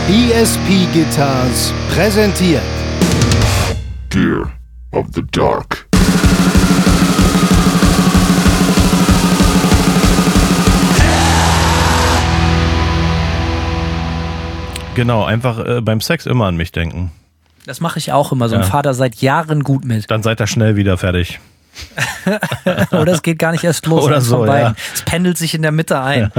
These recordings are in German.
ESP Guitars präsentiert Gear of the Dark. Genau, einfach beim Sex immer an mich denken. Das mache ich auch immer. So ein Vater seit Jahren gut mit. Dann seid ihr schnell wieder fertig. Oder es geht gar nicht erst los. Oder so, ja. Es pendelt sich in der Mitte ein.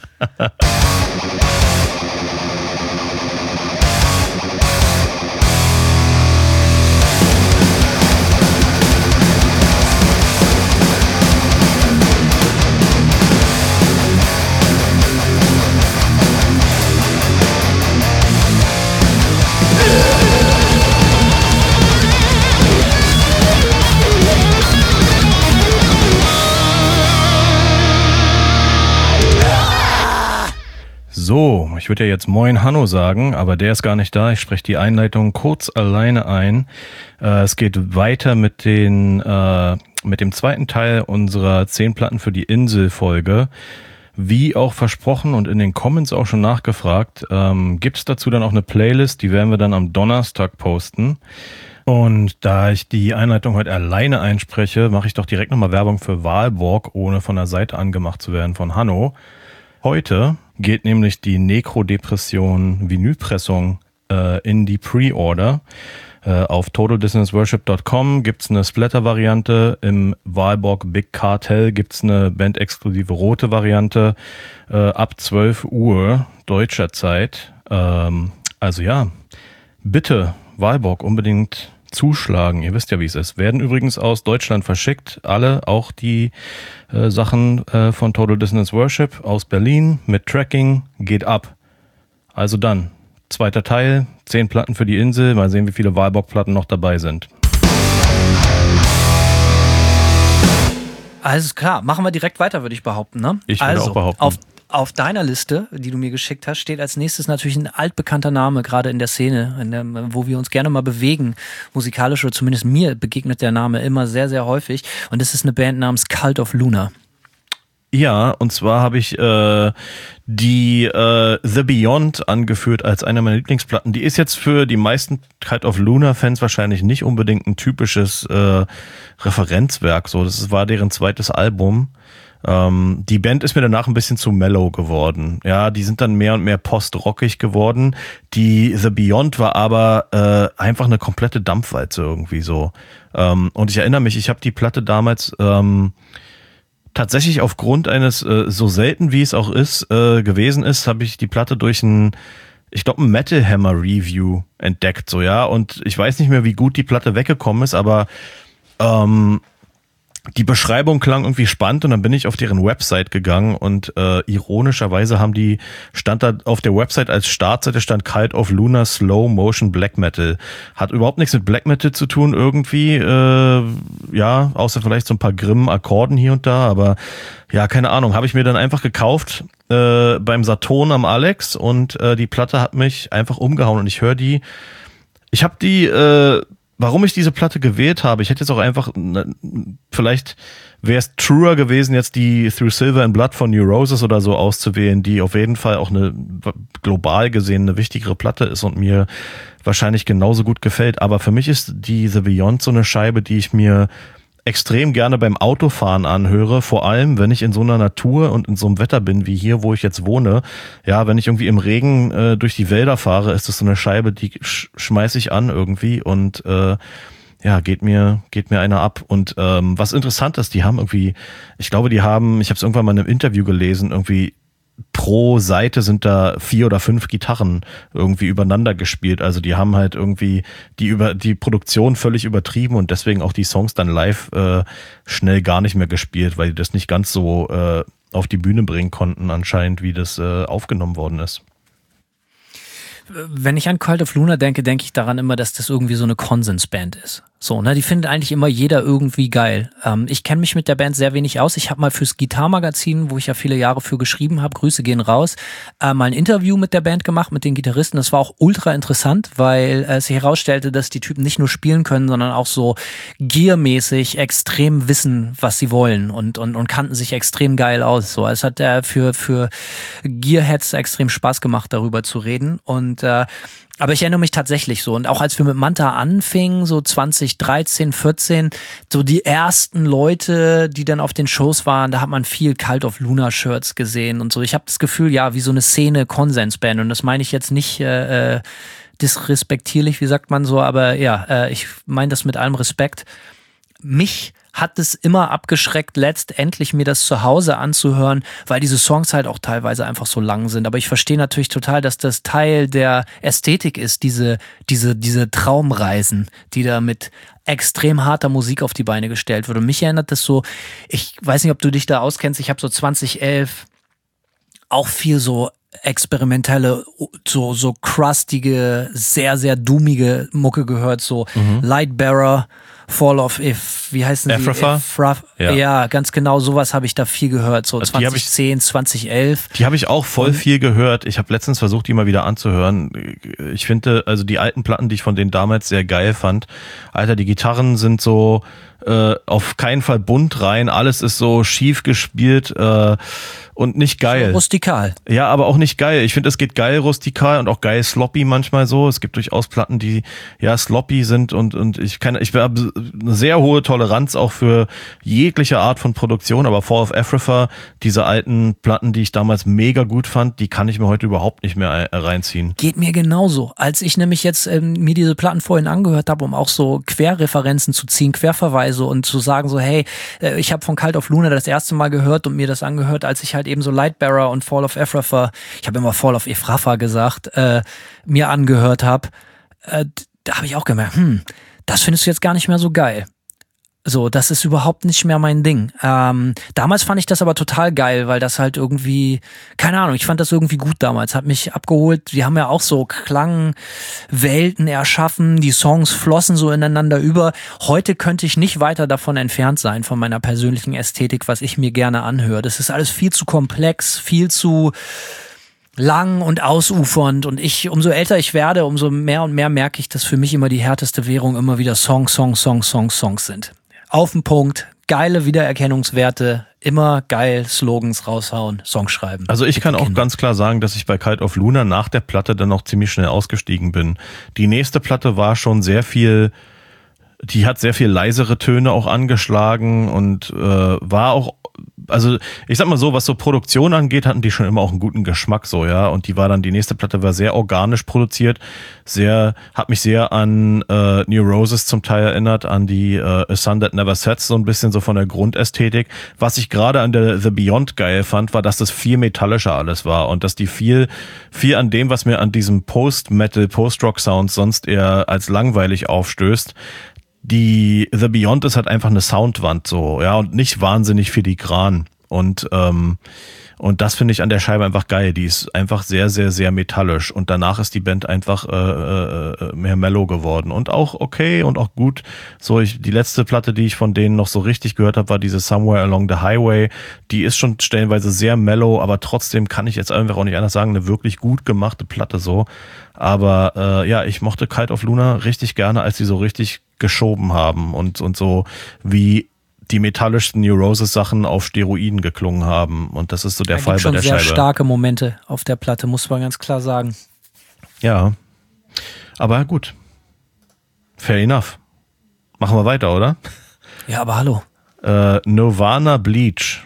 So, ich würde ja jetzt Moin Hanno sagen, aber der ist gar nicht da. Ich spreche die Einleitung kurz alleine ein. Es geht weiter mit dem zweiten Teil unserer 10 Platten für die Insel-Folge. Wie auch versprochen und in den Comments auch schon nachgefragt, gibt es dazu dann auch eine Playlist, die werden wir dann am Donnerstag posten. Und da ich die Einleitung heute alleine einspreche, mache ich doch direkt nochmal Werbung für Walborg, ohne von der Seite angemacht zu werden von Hanno. Heute geht nämlich die Necrodepression Vinylpressung in die Pre-Order. Auf totaldissonanceworship.com gibt's eine Splatter-Variante, im Walborg Big Cartel gibt's eine bandexklusive rote Variante ab 12 Uhr deutscher Zeit. Also ja, bitte Walborg unbedingt zuschlagen. Ihr wisst ja, wie es ist. Werden übrigens aus Deutschland verschickt. Alle, auch die Sachen von Total Dissonance Worship aus Berlin mit Tracking. Geht ab. Also dann, zweiter Teil, 10 Platten für die Insel. Mal sehen, wie viele Walborg-Platten noch dabei sind. Alles klar, machen wir direkt weiter, würde ich behaupten. Ne? Ich würde auch behaupten. Auf deiner Liste, die du mir geschickt hast, steht als nächstes natürlich ein altbekannter Name, gerade in der Szene, wo wir uns gerne mal bewegen, musikalisch, oder zumindest mir begegnet der Name immer sehr, sehr häufig. Und das ist eine Band namens Cult of Luna. Ja, und zwar habe ich die The Beyond angeführt als eine meiner Lieblingsplatten. Die ist jetzt für die meisten Cult of Luna-Fans wahrscheinlich nicht unbedingt ein typisches Referenzwerk. So, das war deren zweites Album. Die Band ist mir danach ein bisschen zu mellow geworden. Ja, die sind dann mehr und mehr post-rockig geworden. Die The Beyond war aber einfach eine komplette Dampfwalze irgendwie so. Und ich erinnere mich, ich habe die Platte damals tatsächlich aufgrund eines, so selten wie es auch ist, gewesen ist, habe ich die Platte durch ein Metal Hammer Review entdeckt, so, ja. Und ich weiß nicht mehr, wie gut die Platte weggekommen ist, aber die Beschreibung klang irgendwie spannend und dann bin ich auf deren Website gegangen und ironischerweise stand da auf der Website als Startseite stand Cult of Luna Slow Motion Black Metal. Hat überhaupt nichts mit Black Metal zu tun irgendwie, ja, außer vielleicht so ein paar grimmen Akkorden hier und da, aber ja, keine Ahnung, habe ich mir dann einfach gekauft beim Saturn am Alex und die Platte hat mich einfach umgehauen und ich habe die warum ich diese Platte gewählt habe, ich hätte jetzt auch einfach, vielleicht wäre es truer gewesen, jetzt die Through Silver and Blood von New Roses oder so auszuwählen, die auf jeden Fall auch eine global gesehen eine wichtigere Platte ist und mir wahrscheinlich genauso gut gefällt. Aber für mich ist die The Beyond so eine Scheibe, die ich mir extrem gerne beim Autofahren anhöre, vor allem, wenn ich in so einer Natur und in so einem Wetter bin, wie hier, wo ich jetzt wohne. Ja, wenn ich irgendwie im Regen durch die Wälder fahre, ist das so eine Scheibe, die schmeiß ich an irgendwie und ja, geht mir einer ab. Und was interessant ist, ich habe es irgendwann mal in einem Interview gelesen, irgendwie pro Seite sind da 4 oder 5 Gitarren irgendwie übereinander gespielt. Also die haben halt irgendwie die Produktion völlig übertrieben und deswegen auch die Songs dann live schnell gar nicht mehr gespielt, weil die das nicht ganz so auf die Bühne bringen konnten anscheinend, wie das aufgenommen worden ist. Wenn ich an Cult of Luna denke, denke ich daran immer, dass das irgendwie so eine Konsensband ist. So, ne, die findet eigentlich immer jeder irgendwie geil. Ich kenne mich mit der Band sehr wenig aus. Ich habe mal fürs Gitarrenmagazin, wo ich ja viele Jahre für geschrieben habe, Grüße gehen raus, mal ein Interview mit der Band gemacht, mit den Gitarristen. Das war auch ultra interessant, weil es sich herausstellte, dass die Typen nicht nur spielen können, sondern auch so gearmäßig extrem wissen, was sie wollen und kannten sich extrem geil aus. So, es hat für Gearheads extrem Spaß gemacht, darüber zu reden. Und aber ich erinnere mich tatsächlich so. Und auch als wir mit Manta anfingen, so 2013, 14, so die ersten Leute, die dann auf den Shows waren, da hat man viel Cult of Luna Shirts gesehen und so. Ich habe das Gefühl, ja, wie so eine Szene-Konsensband. Und das meine ich jetzt nicht disrespektierlich, wie sagt man so, aber ja, ich meine das mit allem Respekt. Mich hat es immer abgeschreckt, letztendlich mir das zu Hause anzuhören, weil diese Songs halt auch teilweise einfach so lang sind. Aber ich verstehe natürlich total, dass das Teil der Ästhetik ist, diese Traumreisen, die da mit extrem harter Musik auf die Beine gestellt wird. Und mich erinnert das so, ich weiß nicht, ob du dich da auskennst, ich habe so 2011 auch viel so experimentelle, so crustige, sehr, sehr doomige Mucke gehört, so Lightbearer, Fall of If, wie heißen sie? Ephrafa? Ja, ganz genau, sowas habe ich da viel gehört, so 2010, 2011. Die habe ich auch voll viel gehört. Ich habe letztens versucht, die mal wieder anzuhören. Ich finde, also die alten Platten, die ich von denen damals sehr geil fand, Alter, die Gitarren sind so auf keinen Fall bunt rein, alles ist so schief gespielt und nicht geil. So rustikal. Ja, aber auch nicht geil. Ich finde, es geht geil rustikal und auch geil sloppy manchmal so. Es gibt durchaus Platten, die ja sloppy sind und ich habe eine sehr hohe Toleranz auch für jegliche Art von Produktion, aber Fall of Ephrafa, diese alten Platten, die ich damals mega gut fand, die kann ich mir heute überhaupt nicht mehr reinziehen. Geht mir genauso. Als ich nämlich jetzt mir diese Platten vorhin angehört habe, um auch so Querreferenzen zu ziehen, Querverweise und zu sagen so, hey, ich habe von Cult of Luna das erste Mal gehört und mir das angehört, als ich halt eben so Lightbearer und Fall of Ephrafa, ich habe immer Fall of Ephrafa gesagt, mir angehört habe, da habe ich auch gemerkt, das findest du jetzt gar nicht mehr so geil. So, das ist überhaupt nicht mehr mein Ding. Damals fand ich das aber total geil, weil das halt irgendwie, keine Ahnung, ich fand das irgendwie gut damals, hat mich abgeholt. Wir haben ja auch so Klangwelten erschaffen, die Songs flossen so ineinander über. Heute könnte ich nicht weiter davon entfernt sein, von meiner persönlichen Ästhetik, was ich mir gerne anhöre. Das ist alles viel zu komplex, viel zu lang und ausufernd und umso älter ich werde, umso mehr und mehr merke ich, dass für mich immer die härteste Währung immer wieder Songs sind. Auf den Punkt, geile Wiedererkennungswerte, immer geil Slogans raushauen, Songs schreiben. Also ich kann auch ganz klar sagen, dass ich bei Cult of Luna nach der Platte dann auch ziemlich schnell ausgestiegen bin. Die nächste Platte war schon die hat sehr viel leisere Töne auch angeschlagen und war auch, also ich sag mal so, was so Produktion angeht, hatten die schon immer auch einen guten Geschmack so, ja, und die nächste Platte war sehr organisch produziert, hat mich sehr an New Roses zum Teil erinnert, an die A Sun That Never Sets, so ein bisschen so von der Grundästhetik. Was ich gerade an der The Beyond geil fand, war, dass das viel metallischer alles war und dass die viel an dem, was mir an diesem Post-Metal, Post-Rock-Sound sonst eher als langweilig aufstößt, die The Beyond ist halt einfach eine Soundwand so, ja, und nicht wahnsinnig filigran. Und das finde ich an der Scheibe einfach geil. Die ist einfach sehr, sehr, sehr metallisch. Und danach ist die Band einfach mehr mellow geworden. Und auch okay und auch gut. So, die letzte Platte, die ich von denen noch so richtig gehört habe, war diese Somewhere Along the Highway. Die ist schon stellenweise sehr mellow, aber trotzdem kann ich jetzt einfach auch nicht anders sagen, eine wirklich gut gemachte Platte so. Aber ja, ich mochte Cult of Luna richtig gerne, als die so richtig geschoben haben und so wie die metallischsten New Roses Sachen auf Steroiden geklungen haben. Und das ist so der Fall bei der Scheibe. Da gibt schon sehr starke Momente auf der Platte, muss man ganz klar sagen. Ja, aber gut. Fair enough. Machen wir weiter, oder? Ja, aber hallo. Nirvana Bleach.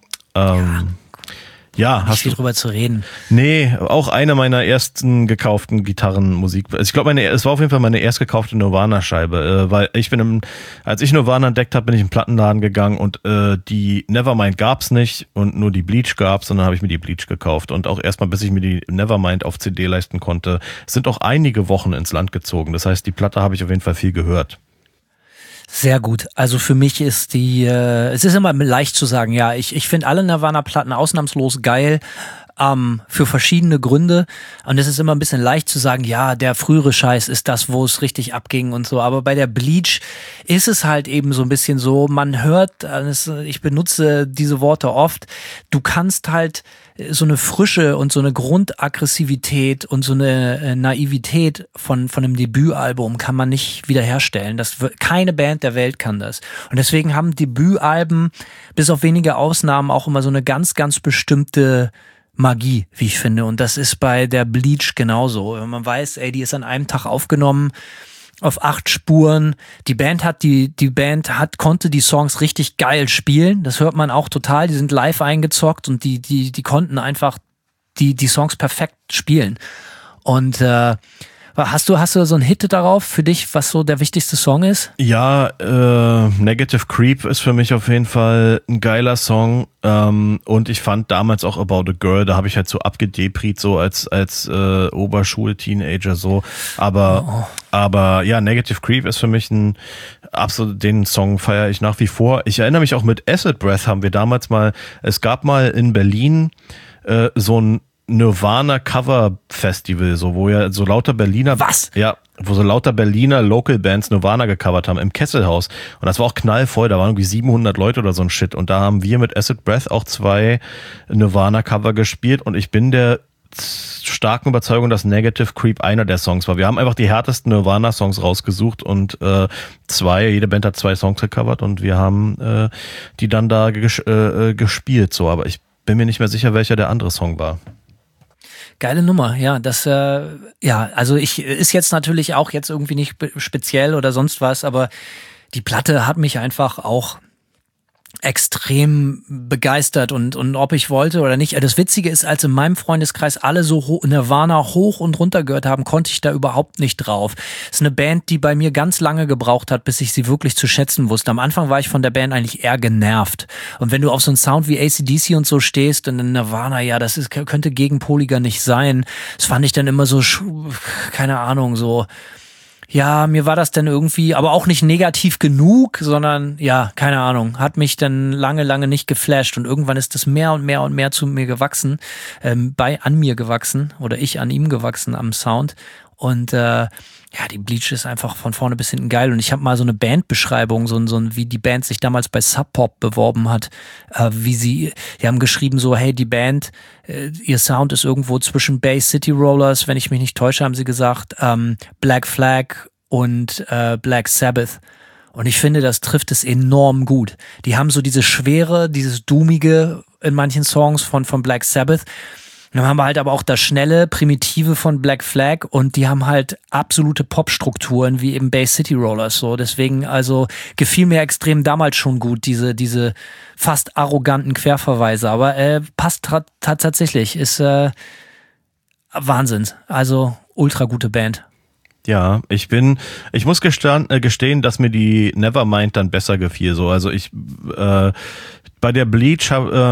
Ja, hast du drüber zu reden? Nee, auch eine meiner ersten gekauften Gitarrenmusik. Also ich glaube, es war auf jeden Fall meine erst gekaufte Nirvana-Scheibe, weil als ich Nirvana entdeckt habe, bin ich in den Plattenladen gegangen und die Nevermind gab's nicht und nur die Bleach gab's und dann habe ich mir die Bleach gekauft und auch erstmal, bis ich mir die Nevermind auf CD leisten konnte, sind auch einige Wochen ins Land gezogen. Das heißt, die Platte habe ich auf jeden Fall viel gehört. Sehr gut. Also für mich ist es ist immer leicht zu sagen, ja, ich finde alle Nirvana-Platten ausnahmslos geil. für verschiedene Gründe. Und es ist immer ein bisschen leicht zu sagen, ja, der frühere Scheiß ist das, wo es richtig abging und so. Aber bei der Bleach ist es halt eben so ein bisschen so, man hört, ich benutze diese Worte oft, du kannst halt so eine Frische und so eine Grundaggressivität und so eine Naivität von einem Debütalbum kann man nicht wiederherstellen. Keine Band der Welt kann das. Und deswegen haben Debütalben bis auf wenige Ausnahmen auch immer so eine ganz, ganz bestimmte Magie, wie ich finde. Und das ist bei der Bleach genauso. Wenn man weiß, ey, die ist an einem Tag aufgenommen, auf 8 Spuren. Die Band konnte die Songs richtig geil spielen. Das hört man auch total. Die sind live eingezockt und die konnten einfach die Songs perfekt spielen. Und hast du so einen Hit darauf für dich, was so der wichtigste Song ist? Ja, Negative Creep ist für mich auf jeden Fall ein geiler Song. Und ich fand damals auch About a Girl, da habe ich halt so abgedepriet, so als Oberschul-Teenager so. Aber ja, Negative Creep ist für mich den Song feiere ich nach wie vor. Ich erinnere mich auch mit Acid Breath haben wir damals es gab mal in Berlin so ein Nirvana Cover Festival, so wo ja so lauter Berliner wo so lauter Berliner Local Bands Nirvana gecovert haben im Kesselhaus und das war auch knallvoll, da waren irgendwie 700 Leute oder so ein Shit und da haben wir mit Acid Breath auch 2 Nirvana Cover gespielt und ich bin der starken Überzeugung, dass Negative Creep einer der Songs war. Wir haben einfach die härtesten Nirvana Songs rausgesucht und jede Band hat 2 Songs gecovert und wir haben die dann da gespielt, so, aber ich bin mir nicht mehr sicher, welcher der andere Song war. Geile Nummer, ja, also ist jetzt natürlich auch jetzt irgendwie nicht speziell oder sonst was, aber die Platte hat mich einfach auch extrem begeistert und ob ich wollte oder nicht. Das Witzige ist, als in meinem Freundeskreis alle so Nirvana hoch und runter gehört haben, konnte ich da überhaupt nicht drauf. Das ist eine Band, die bei mir ganz lange gebraucht hat, bis ich sie wirklich zu schätzen wusste. Am Anfang war ich von der Band eigentlich eher genervt. Und wenn du auf so einen Sound wie AC/DC und so stehst und in Nirvana, ja, könnte gegenpoliger nicht sein. Das fand ich dann immer so, keine Ahnung, so. Ja, mir war das dann irgendwie, aber auch nicht negativ genug, sondern ja, keine Ahnung, hat mich dann lange, lange nicht geflasht und irgendwann ist das mehr und mehr und mehr zu mir gewachsen, an mir gewachsen oder ich an ihm gewachsen am Sound und die Bleach ist einfach von vorne bis hinten geil und ich habe mal so eine Bandbeschreibung, wie die Band sich damals bei Sub Pop beworben hat, die haben geschrieben so, hey, die Band, ihr Sound ist irgendwo zwischen Bay City Rollers, wenn ich mich nicht täusche, haben sie gesagt, Black Flag und Black Sabbath. Und ich finde, das trifft es enorm gut. Die haben so diese Schwere, dieses Doomige in manchen Songs von Black Sabbath. Dann haben wir halt aber auch das schnelle, primitive von Black Flag und die haben halt absolute Popstrukturen wie eben Bay City Rollers so. Deswegen also gefiel mir extrem damals schon gut, diese fast arroganten Querverweise. Aber passt tatsächlich, ist Wahnsinn. Also ultra gute Band. Ja, ich muss gestehen, dass mir die Nevermind dann besser gefiel. So, also bei der Bleach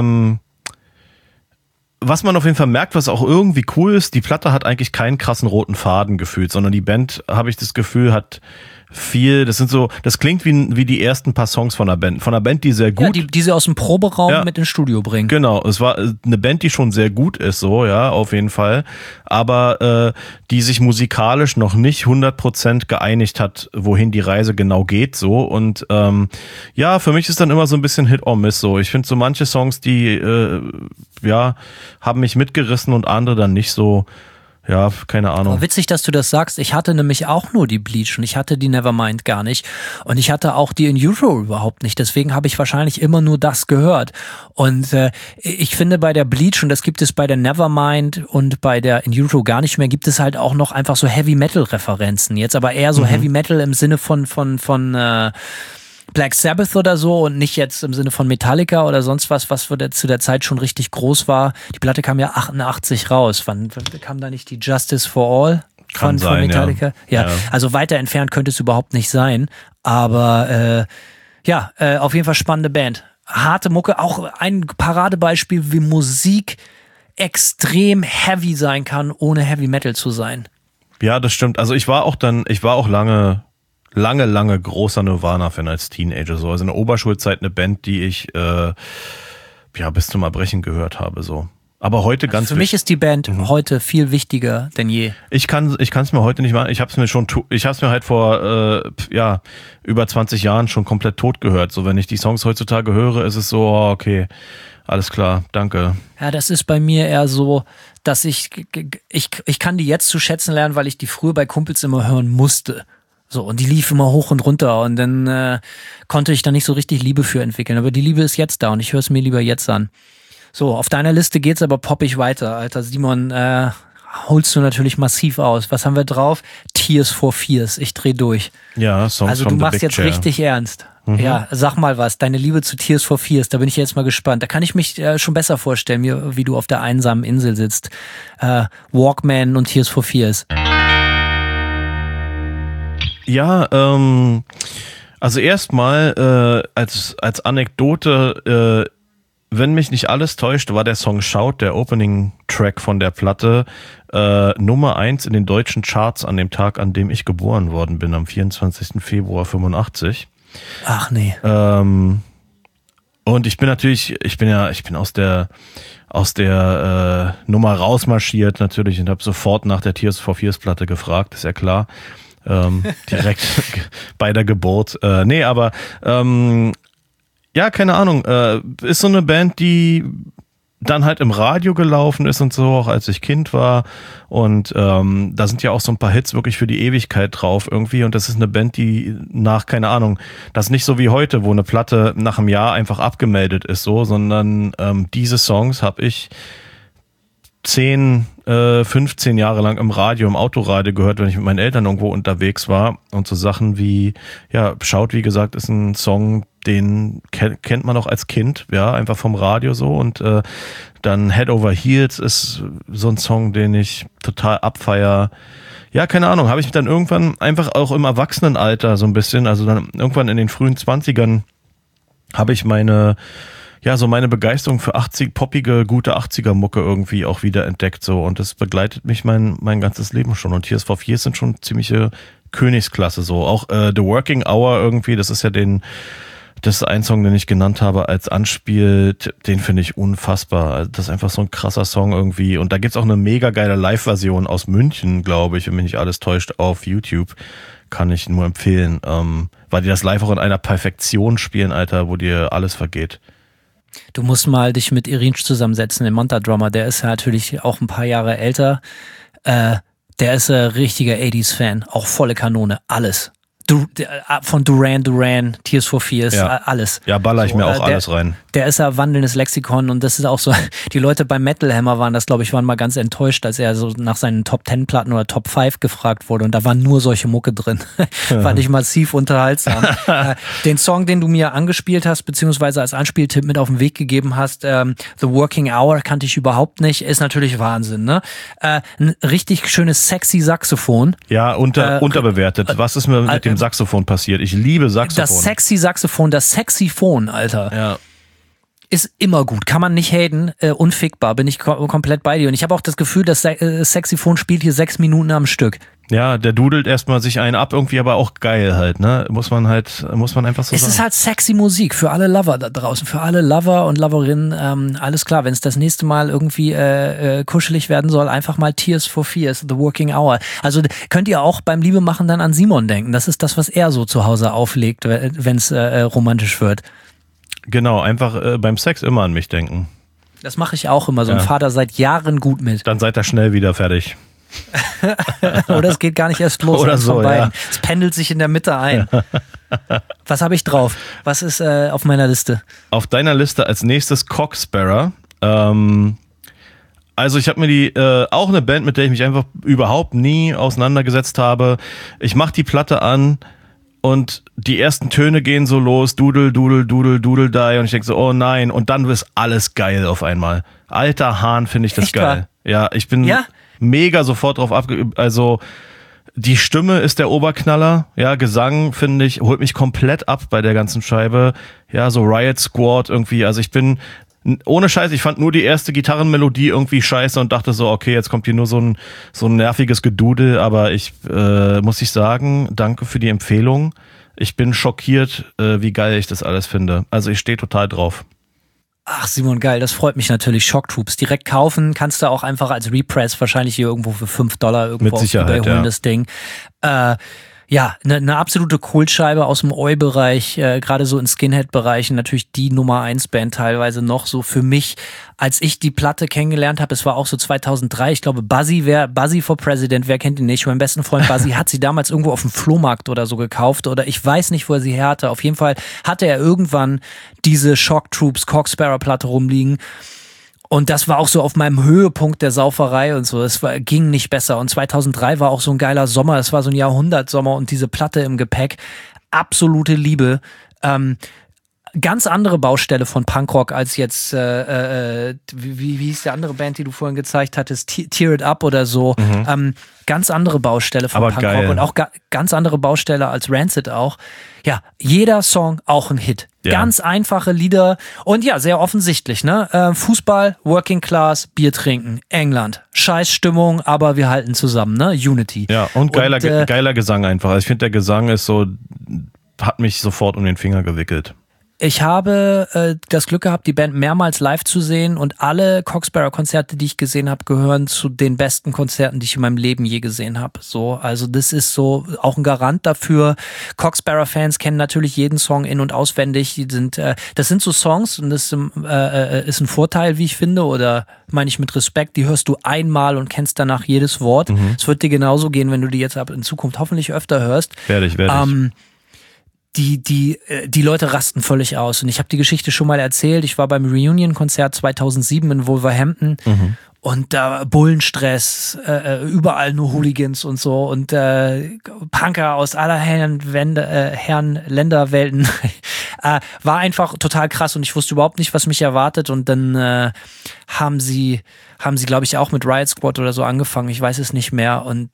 was man auf jeden Fall merkt, was auch irgendwie cool ist, die Platte hat eigentlich keinen krassen roten Faden gefühlt, sondern die Band, habe ich das Gefühl, hat viel, das klingt wie die ersten paar Songs von der Band, die sehr gut. Ja, die sie aus dem Proberaum mit ins Studio bringen. Genau, es war eine Band, die schon sehr gut ist, so, ja, auf jeden Fall, aber die sich musikalisch noch nicht 100% geeinigt hat, wohin die Reise genau geht, so, und für mich ist dann immer so ein bisschen Hit or Miss, so. Ich finde so manche Songs, die haben mich mitgerissen und andere dann nicht so. Ja, keine Ahnung. Aber witzig, dass du das sagst. Ich hatte nämlich auch nur die Bleach und ich hatte die Nevermind gar nicht. Und ich hatte auch die In Utero überhaupt nicht. Deswegen habe ich wahrscheinlich immer nur das gehört. Und ich finde bei der Bleach, und das gibt es bei der Nevermind und bei der In Utero gar nicht mehr, gibt es halt auch noch einfach so Heavy-Metal-Referenzen. Jetzt aber eher so Heavy-Metal im Sinne von Black Sabbath oder so und nicht jetzt im Sinne von Metallica oder sonst was zu der Zeit schon richtig groß war. Die Platte kam ja 88 raus. Wann kam da nicht die Justice for All von Metallica? Ja, also weiter entfernt könnte es überhaupt nicht sein. Aber auf jeden Fall spannende Band. Harte Mucke, auch ein Paradebeispiel, wie Musik extrem heavy sein kann, ohne Heavy Metal zu sein. Ja, das stimmt. Also ich war auch lange großer Nirvana-Fan als Teenager. So. Also in der Oberschulzeit eine Band, die ich bis zum Erbrechen gehört habe. So. Aber heute ganz Für mich ist die Band heute viel wichtiger denn je. Ich kann es mir heute nicht machen. Ich habe es mir halt vor über 20 Jahren schon komplett tot gehört. So, wenn ich die Songs heutzutage höre, ist es so, okay, alles klar, danke. Ja, das ist bei mir eher so, dass ich kann die jetzt zu schätzen lernen, weil ich die früher bei Kumpels immer hören musste. So, und die lief immer hoch und runter und dann konnte ich da nicht so richtig Liebe für entwickeln. Aber die Liebe ist jetzt da und ich höre es mir lieber jetzt an. So, auf deiner Liste geht's aber poppig weiter, Alter. Simon, holst du natürlich massiv aus. Was haben wir drauf? Tears for Fears. Ich dreh durch. Ja, Songs also from du the machst Big jetzt Chair. richtig ernst. Ja, sag mal was. Deine Liebe zu Tears for Fears, da bin ich jetzt mal gespannt. Da kann ich mich schon besser vorstellen, wie du auf der einsamen Insel sitzt. Walkman und Tears for Fears. Ja, also erstmal als Anekdote, wenn mich nicht alles täuscht, war der Song Shout, der Opening-Track von der Platte, Nummer 1 in den deutschen Charts an dem Tag, an dem ich geboren worden bin, am 24. Februar 85. Ach nee. Und ich bin aus der Nummer rausmarschiert natürlich und habe sofort nach der Tears for Fears Platte gefragt, ist ja klar. Direkt bei der Geburt. Ja, keine Ahnung. Ist so eine Band, die dann halt im Radio gelaufen ist und so, auch als ich Kind war. Und da sind ja auch so ein paar Hits wirklich für die Ewigkeit drauf irgendwie. Und das ist eine Band, die keine Ahnung, das ist nicht so wie heute, wo eine Platte nach einem Jahr einfach abgemeldet ist, so, sondern diese Songs habe ich 15 Jahre lang im Radio, im Autoradio gehört, wenn ich mit meinen Eltern irgendwo unterwegs war. Und so Sachen wie, ja, Schaut, wie gesagt, ist ein Song, den kennt man auch als Kind, ja, einfach vom Radio so. Und dann Head Over Heels ist so ein Song, den ich total abfeier. Ja, keine Ahnung, habe ich dann irgendwann einfach auch im Erwachsenenalter so ein bisschen, also dann irgendwann in den frühen 20ern habe ich meine Begeisterung für poppige, gute 80er-Mucke irgendwie auch wieder entdeckt so und das begleitet mich mein ganzes Leben schon und Tears for Fears sind schon ziemliche Königsklasse so. Auch The Working Hour irgendwie, das ist ein Song, den ich genannt habe als Anspiel, den finde ich unfassbar. Das ist einfach so ein krasser Song irgendwie und da gibt's auch eine mega geile Live-Version aus München, glaube ich, wenn mich nicht alles täuscht, auf YouTube. Kann ich nur empfehlen, weil die das live auch in einer Perfektion spielen, Alter, wo dir alles vergeht. Du musst mal dich mit Irinsch zusammensetzen, dem Monta-Drummer. Der ist ja natürlich auch ein paar Jahre älter. Der ist ein richtiger 80s-Fan. Auch volle Kanone. Alles. Von Duran, Tears for Fears, ja. Alles. Ja, baller ich mir auch alles rein. Der ist ja wandelndes Lexikon und das ist auch so, die Leute beim Metal Hammer waren mal ganz enttäuscht, als er so nach seinen Top 10 Platten oder Top 5 gefragt wurde und da waren nur solche Mucke drin. Fand ich massiv unterhaltsam. Den Song, den du mir angespielt hast, beziehungsweise als Anspieltipp mit auf den Weg gegeben hast, The Working Hour, kannte ich überhaupt nicht, ist natürlich Wahnsinn, ne? Ein richtig schönes sexy Saxophon. Ja, unterbewertet. Was ist mir mit dem Saxophon passiert? Ich liebe Saxophon. Das sexy Saxophon, das Sexyphon, Alter. Ja. Ist immer gut, kann man nicht haten, unfickbar, bin ich komplett bei dir. Und ich habe auch das Gefühl, das Sexyphon spielt hier 6 Minuten am Stück. Ja, der dudelt erstmal sich einen ab, irgendwie aber auch geil halt, ne? Muss man einfach so sagen. Es ist halt sexy Musik für alle Lover da draußen, für alle Lover und Loverinnen, alles klar, wenn es das nächste Mal irgendwie kuschelig werden soll, einfach mal Tears for Fears, The Working Hour. Also könnt ihr auch beim Liebemachen dann an Simon denken, das ist das, was er so zu Hause auflegt, wenn es romantisch wird. Genau, einfach beim Sex immer an mich denken. Das mache ich auch immer, so ein Vater seit Jahren gut mit. Dann seid ihr schnell wieder fertig. Oder es geht gar nicht erst los. Oder so, von beiden. Ja. Es pendelt sich in der Mitte ein. Was habe ich drauf? Was ist auf meiner Liste? Auf deiner Liste als nächstes Cocksparrow. Also ich habe mir auch eine Band, mit der ich mich einfach überhaupt nie auseinandergesetzt habe. Ich mache die Platte an und die ersten Töne gehen so los, dudel, dudel, dudel, dudel, die und ich denke so, oh nein, und dann ist alles geil auf einmal. Alter Hahn, finde ich das geil. Wahr? Ja, ich bin mega sofort drauf also die Stimme ist der Oberknaller, ja, Gesang, finde ich, holt mich komplett ab bei der ganzen Scheibe, ja, so Riot Squad irgendwie, also ich bin, ohne Scheiß, ich fand nur die erste Gitarrenmelodie irgendwie scheiße und dachte so, okay, jetzt kommt hier nur so ein nerviges Gedudel, aber muss ich sagen, danke für die Empfehlung. Ich bin schockiert, wie geil ich das alles finde. Also ich stehe total drauf. Ach, Simon, geil, das freut mich natürlich. Shock Troops direkt kaufen, kannst du auch einfach als Repress wahrscheinlich hier irgendwo für $5 irgendwo Mit Sicherheit, auf eBay holen, ja. das Ding. Ja, eine absolute Kultscheibe aus dem Oi-Bereich, gerade so in Skinhead-Bereichen, natürlich die Nummer 1 Band teilweise noch so für mich, als ich die Platte kennengelernt habe, es war auch so 2003, ich glaube Buzzy for President, wer kennt ihn nicht, mein besten Freund Buzzy hat sie damals irgendwo auf dem Flohmarkt oder so gekauft oder ich weiß nicht, wo er sie her hatte, auf jeden Fall hatte er irgendwann diese Shock Troops Cock-Sparrow Platte rumliegen. Und das war auch so auf meinem Höhepunkt der Sauferei und so. Es ging nicht besser. Und 2003 war auch so ein geiler Sommer. Es war so ein Jahrhundertsommer und diese Platte im Gepäck. Absolute Liebe. Ganz andere Baustelle von Punkrock als jetzt, wie hieß die andere Band, die du vorhin gezeigt hattest? Tear It Up oder so. Ganz andere Baustelle von Aber Punkrock geil. und auch ganz andere Baustelle als Rancid auch. Ja, jeder Song auch ein Hit. Ja. Ganz einfache Lieder und ja, sehr offensichtlich, ne? Fußball, Working Class, Bier trinken, England. Scheiß Stimmung, aber wir halten zusammen, ne? Unity. Ja, und geiler Gesang einfach. Also ich finde, der Gesang ist so, hat mich sofort um den Finger gewickelt. Ich habe das Glück gehabt, die Band mehrmals live zu sehen und alle Cock-Sparrow-Konzerte, die ich gesehen habe, gehören zu den besten Konzerten, die ich in meinem Leben je gesehen habe. So, also das ist so auch ein Garant dafür. Cock-Sparrow-Fans kennen natürlich jeden Song in- und auswendig. Die sind, das sind so Songs und das ist ein Vorteil, wie ich finde, oder meine ich mit Respekt. Die hörst du einmal und kennst danach jedes Wort. Es wird dir genauso gehen, wenn du die jetzt in Zukunft hoffentlich öfter hörst. Werde ich. Die Leute rasten völlig aus. Und ich habe die Geschichte schon mal erzählt. Ich war beim Reunion-Konzert 2007 in Wolverhampton und da Bullenstress, überall nur Hooligans und so und Punker aus aller Herren Länderwelten. War einfach total krass und ich wusste überhaupt nicht, was mich erwartet. Und dann haben sie, glaube ich, auch mit Riot Squad oder so angefangen. Ich weiß es nicht mehr. Und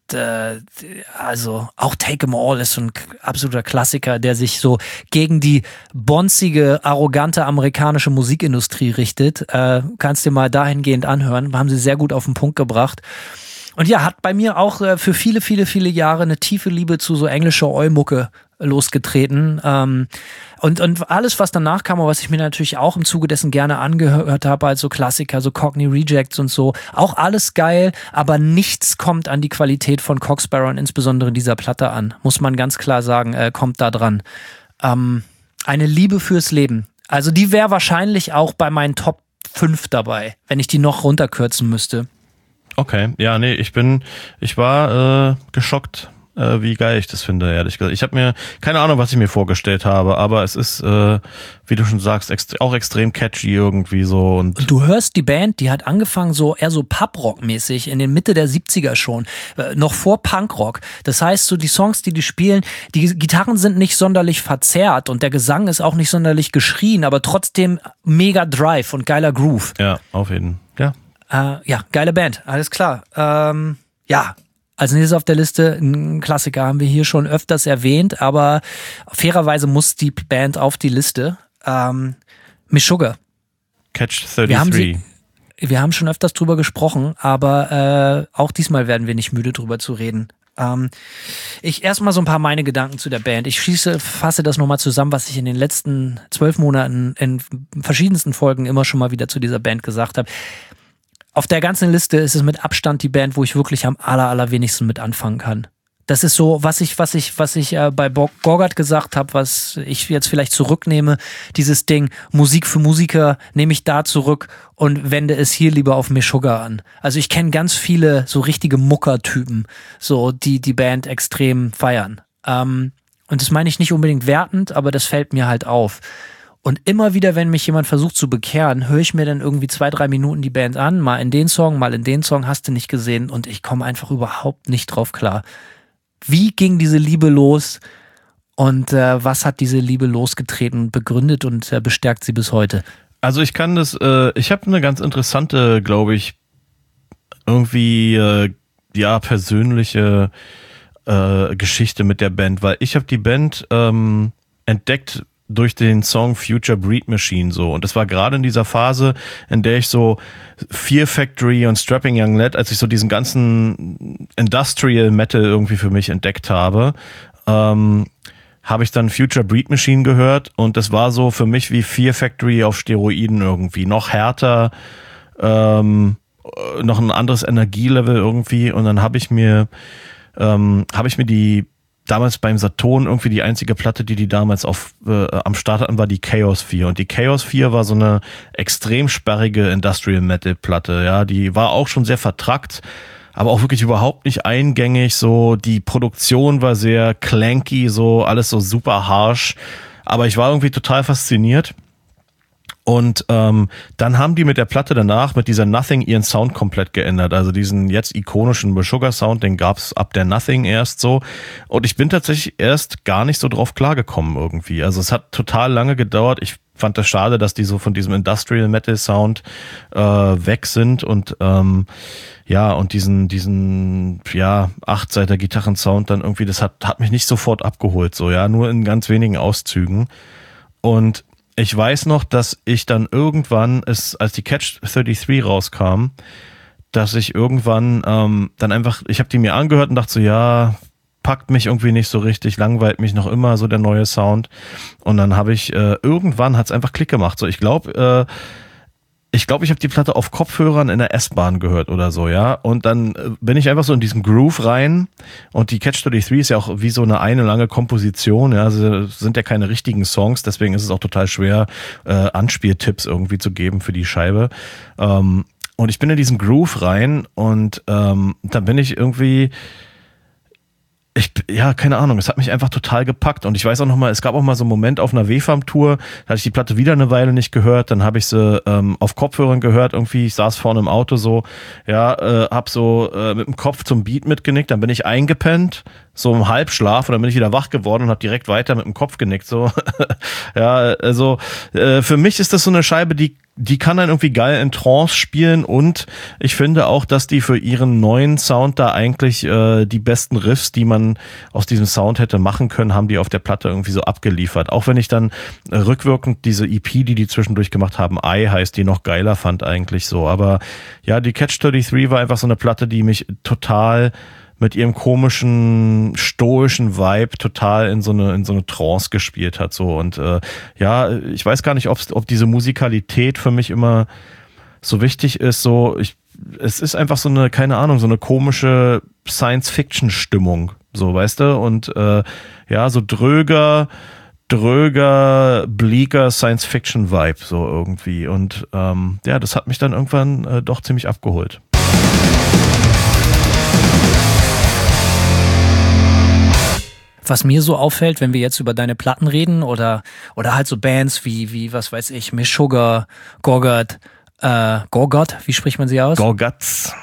also auch Take 'Em All ist so ein absoluter Klassiker, der sich so gegen die bonzige, arrogante amerikanische Musikindustrie richtet. Kannst dir mal dahingehend anhören. Haben sie sehr gut auf den Punkt gebracht. Und ja, hat bei mir auch für viele, viele, viele Jahre eine tiefe Liebe zu so englischer Oi-Mucke losgetreten. Und alles, was danach kam, und was ich mir natürlich auch im Zuge dessen gerne angehört habe, als so Klassiker, so Cockney Rejects und so, auch alles geil, aber nichts kommt an die Qualität von Cock-Sparrow und insbesondere dieser Platte an, muss man ganz klar sagen, kommt da dran. Eine Liebe fürs Leben. Also die wäre wahrscheinlich auch bei meinen Top 5 dabei, wenn ich die noch runterkürzen müsste. Okay, ja, nee, ich war geschockt, wie geil ich das finde, ehrlich gesagt. Ich habe mir, keine Ahnung, was ich mir vorgestellt habe, aber es ist, wie du schon sagst, auch extrem catchy irgendwie so. Und du hörst die Band, die hat angefangen so eher so Pub-Rock-mäßig in den Mitte der 70er schon, noch vor Punkrock. Das heißt, so die Songs, die spielen, die Gitarren sind nicht sonderlich verzerrt und der Gesang ist auch nicht sonderlich geschrien, aber trotzdem mega Drive und geiler Groove. Ja, auf jeden Fall, ja. Ja, geile Band, alles klar. Ja, als nächstes auf der Liste, ein Klassiker haben wir hier schon öfters erwähnt, aber fairerweise muss die Band auf die Liste. Meshuggah. Catch 33. Wir haben schon öfters drüber gesprochen, aber auch diesmal werden wir nicht müde drüber zu reden. Ich erstmal so ein paar meine Gedanken zu der Band. Ich fasse das nochmal zusammen, was ich in den letzten 12 Monaten in verschiedensten Folgen immer schon mal wieder zu dieser Band gesagt habe. Auf der ganzen Liste ist es mit Abstand die Band, wo ich wirklich am allerwenigsten mit anfangen kann. Das ist so, was ich bei Gorgard gesagt habe, was ich jetzt vielleicht zurücknehme, dieses Ding, Musik für Musiker, nehme ich da zurück und wende es hier lieber auf Meshuggah an. Also ich kenne ganz viele so richtige Mucker-Typen, so die Band extrem feiern. Und das meine ich nicht unbedingt wertend, aber das fällt mir halt auf. Und immer wieder, wenn mich jemand versucht zu bekehren, höre ich mir dann irgendwie 2-3 Minuten die Band an, mal in den Song, hast du nicht gesehen und ich komme einfach überhaupt nicht drauf klar. Wie ging diese Liebe los und was hat diese Liebe losgetreten, begründet und bestärkt sie bis heute? Also ich kann das, ich habe eine ganz interessante, glaube ich, irgendwie, persönliche Geschichte mit der Band, weil ich habe die Band entdeckt durch den Song Future Breed Machine so. Und das war gerade in dieser Phase, in der ich so Fear Factory und Strapping Young Lad, als ich so diesen ganzen Industrial Metal irgendwie für mich entdeckt habe, habe ich dann Future Breed Machine gehört und das war so für mich wie Fear Factory auf Steroiden irgendwie. Noch härter, noch ein anderes Energielevel irgendwie und dann habe ich mir die damals beim Saturn irgendwie die einzige Platte, die damals am Start hatten, war die Chaos 4. Und die Chaos 4 war so eine extrem sperrige Industrial Metal Platte, ja. Die war auch schon sehr vertrackt, aber auch wirklich überhaupt nicht eingängig, so. Die Produktion war sehr clanky, so, alles so super harsh. Aber ich war irgendwie total fasziniert. Und dann haben die mit der Platte danach, mit dieser Nothing, ihren Sound komplett geändert. Also diesen jetzt ikonischen Meshuggah Sound, den gab's ab der Nothing erst so. Und ich bin tatsächlich erst gar nicht so drauf klargekommen irgendwie. Also es hat total lange gedauert. Ich fand das schade, dass die so von diesem Industrial Metal Sound weg sind und und diesen 8-Seiter Gitarrensound dann irgendwie, das hat mich nicht sofort abgeholt, so, ja, nur in ganz wenigen Auszügen. Und ich weiß noch, dass ich dann irgendwann, als die Catch 33 rauskam, dass ich irgendwann dann einfach, ich habe die mir angehört und dachte so, ja, packt mich irgendwie nicht so richtig, langweilt mich noch immer so der neue Sound. Und dann habe ich, irgendwann hat's einfach Klick gemacht. So, ich glaube, ich habe die Platte auf Kopfhörern in der S-Bahn gehört oder so, ja. Und dann bin ich einfach so in diesen Groove rein. Und die Catch 33 ist ja auch wie so eine lange Komposition, ja. Also sind ja keine richtigen Songs, deswegen ist es auch total schwer, Anspieltipps irgendwie zu geben für die Scheibe. Und ich bin in diesen Groove rein und dann bin ich irgendwie, keine Ahnung, es hat mich einfach total gepackt und ich weiß auch noch mal, es gab auch mal so einen Moment auf einer WFAM-Tour, da hatte ich die Platte wieder eine Weile nicht gehört, dann habe ich sie auf Kopfhörern gehört, irgendwie, ich saß vorne im Auto so, hab so mit dem Kopf zum Beat mitgenickt, dann bin ich eingepennt, so im Halbschlaf und dann bin ich wieder wach geworden und habe direkt weiter mit dem Kopf genickt, so. Ja, also für mich ist das so eine Scheibe, die kann dann irgendwie geil in Trance spielen und ich finde auch, dass die für ihren neuen Sound da eigentlich die besten Riffs, die man aus diesem Sound hätte machen können, haben die auf der Platte irgendwie so abgeliefert. Auch wenn ich dann rückwirkend diese EP, die zwischendurch gemacht haben, I heißt, die noch geiler fand eigentlich so. Aber ja, die Catch 33 war einfach so eine Platte, die mich total mit ihrem komischen, stoischen Vibe total in so eine Trance gespielt hat, so. Und ich weiß gar nicht, ob diese Musikalität für mich immer so wichtig ist, so. Es ist einfach so eine, keine Ahnung, so eine komische Science-Fiction-Stimmung, so, weißt du? Und so dröger, bleaker Science-Fiction-Vibe, so irgendwie. Und das hat mich dann irgendwann doch ziemlich abgeholt. Was mir so auffällt, wenn wir jetzt über deine Platten reden oder halt so Bands wie was weiß ich, Meshuggah, Gorguts, wie spricht man sie aus? Gorguts,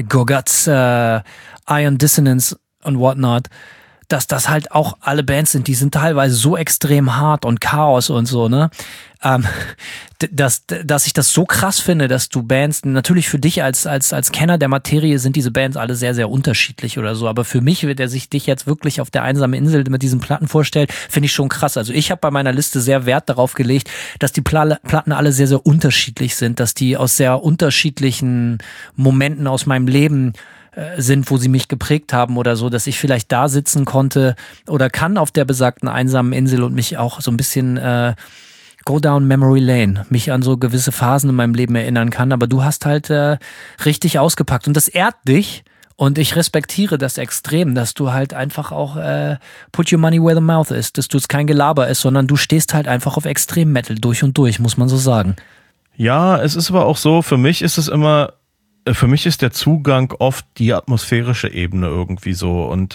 Iron Dissonance und whatnot, dass das halt auch alle Bands sind, die sind teilweise so extrem hart und Chaos und so, ne? Dass ich das so krass finde, dass du Bands, natürlich für dich als Kenner der Materie sind diese Bands alle sehr, sehr unterschiedlich oder so, aber für mich, der sich dich jetzt wirklich auf der einsamen Insel mit diesen Platten vorstellt, finde ich schon krass. Also ich habe bei meiner Liste sehr Wert darauf gelegt, dass die Platten alle sehr, sehr unterschiedlich sind, dass die aus sehr unterschiedlichen Momenten aus meinem Leben sind, wo sie mich geprägt haben oder so, dass ich vielleicht da sitzen konnte oder kann auf der besagten einsamen Insel und mich auch so ein bisschen go down memory lane, mich an so gewisse Phasen in meinem Leben erinnern kann, aber du hast halt richtig ausgepackt und das ehrt dich und ich respektiere das extrem, dass du halt einfach auch put your money where the mouth is, dass du es kein Gelaber ist, sondern du stehst halt einfach auf Extrem-Metal durch und durch, muss man so sagen. Ja, es ist aber auch so, für mich ist der Zugang oft die atmosphärische Ebene irgendwie so und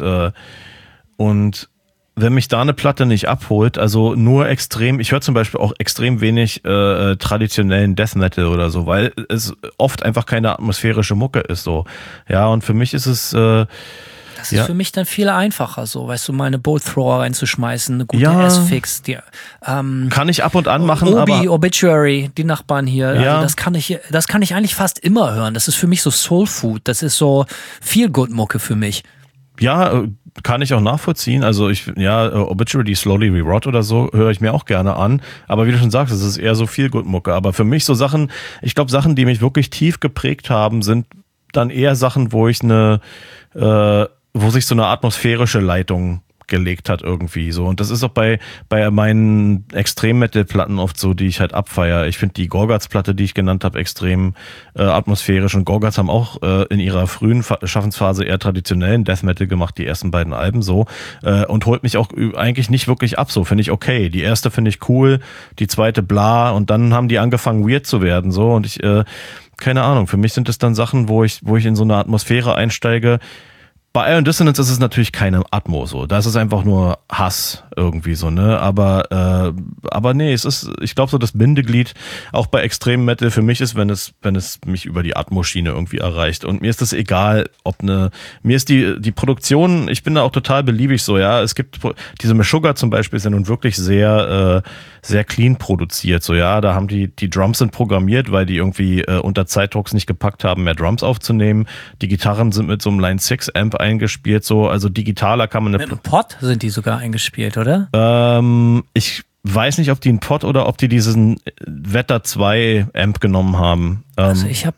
wenn mich da eine Platte nicht abholt, also nur extrem, ich höre zum Beispiel auch extrem wenig traditionellen Death Metal oder so, weil es oft einfach keine atmosphärische Mucke ist so. Ja, und für mich ist es das ist für mich dann viel einfacher, so, weißt du, mal eine Bolt Thrower reinzuschmeißen, eine gute S-Fix. Kann ich ab und an machen, aber Obituary, die Nachbarn hier, also das kann ich eigentlich fast immer hören. Das ist für mich so Soul Food, das ist so Feel-Good-Mucke für mich. Ja, kann ich auch nachvollziehen. Also Obituary, die Slowly Rerot oder so, höre ich mir auch gerne an. Aber wie du schon sagst, es ist eher so Feel-Good-Mucke. Aber für mich so Sachen, ich glaube, Sachen, die mich wirklich tief geprägt haben, sind dann eher Sachen, wo sich so eine atmosphärische Leitung gelegt hat irgendwie so. Und das ist auch bei meinen Extrem-Metal-Platten oft so, die ich halt abfeiere. Ich finde die Gorguts-Platte, die ich genannt habe, extrem atmosphärisch. Und Gorguts haben auch in ihrer frühen Schaffensphase eher traditionellen Death Metal gemacht, die ersten beiden Alben so. Und holt mich auch eigentlich nicht wirklich ab so. Finde ich okay. Die erste finde ich cool, die zweite bla. Und dann haben die angefangen weird zu werden so. Und ich, keine Ahnung, für mich sind es dann Sachen, wo ich in so eine Atmosphäre einsteige. Bei Iron Dissonance ist es natürlich keine Atmo so. Da ist es einfach nur Hass irgendwie so, ne? Aber nee, es ist, ich glaube so das Bindeglied auch bei Extrem Metal für mich ist, wenn es mich über die Atmo-Schiene irgendwie erreicht. Und mir ist das egal, mir ist die Produktion, ich bin da auch total beliebig so, ja. Es gibt diese Meshuggah zum Beispiel ist ja nun wirklich sehr clean produziert, so, ja. Da haben die Drums sind programmiert, weil die irgendwie unter Zeitdrucks nicht gepackt haben, mehr Drums aufzunehmen. Die Gitarren sind mit so einem Line 6 Amp eingespielt, so, also digitaler kann man mit einem Pod sind die sogar eingespielt, oder? Ich weiß nicht, ob die einen Pod oder ob die diesen Vetter 2 Amp genommen haben. Ich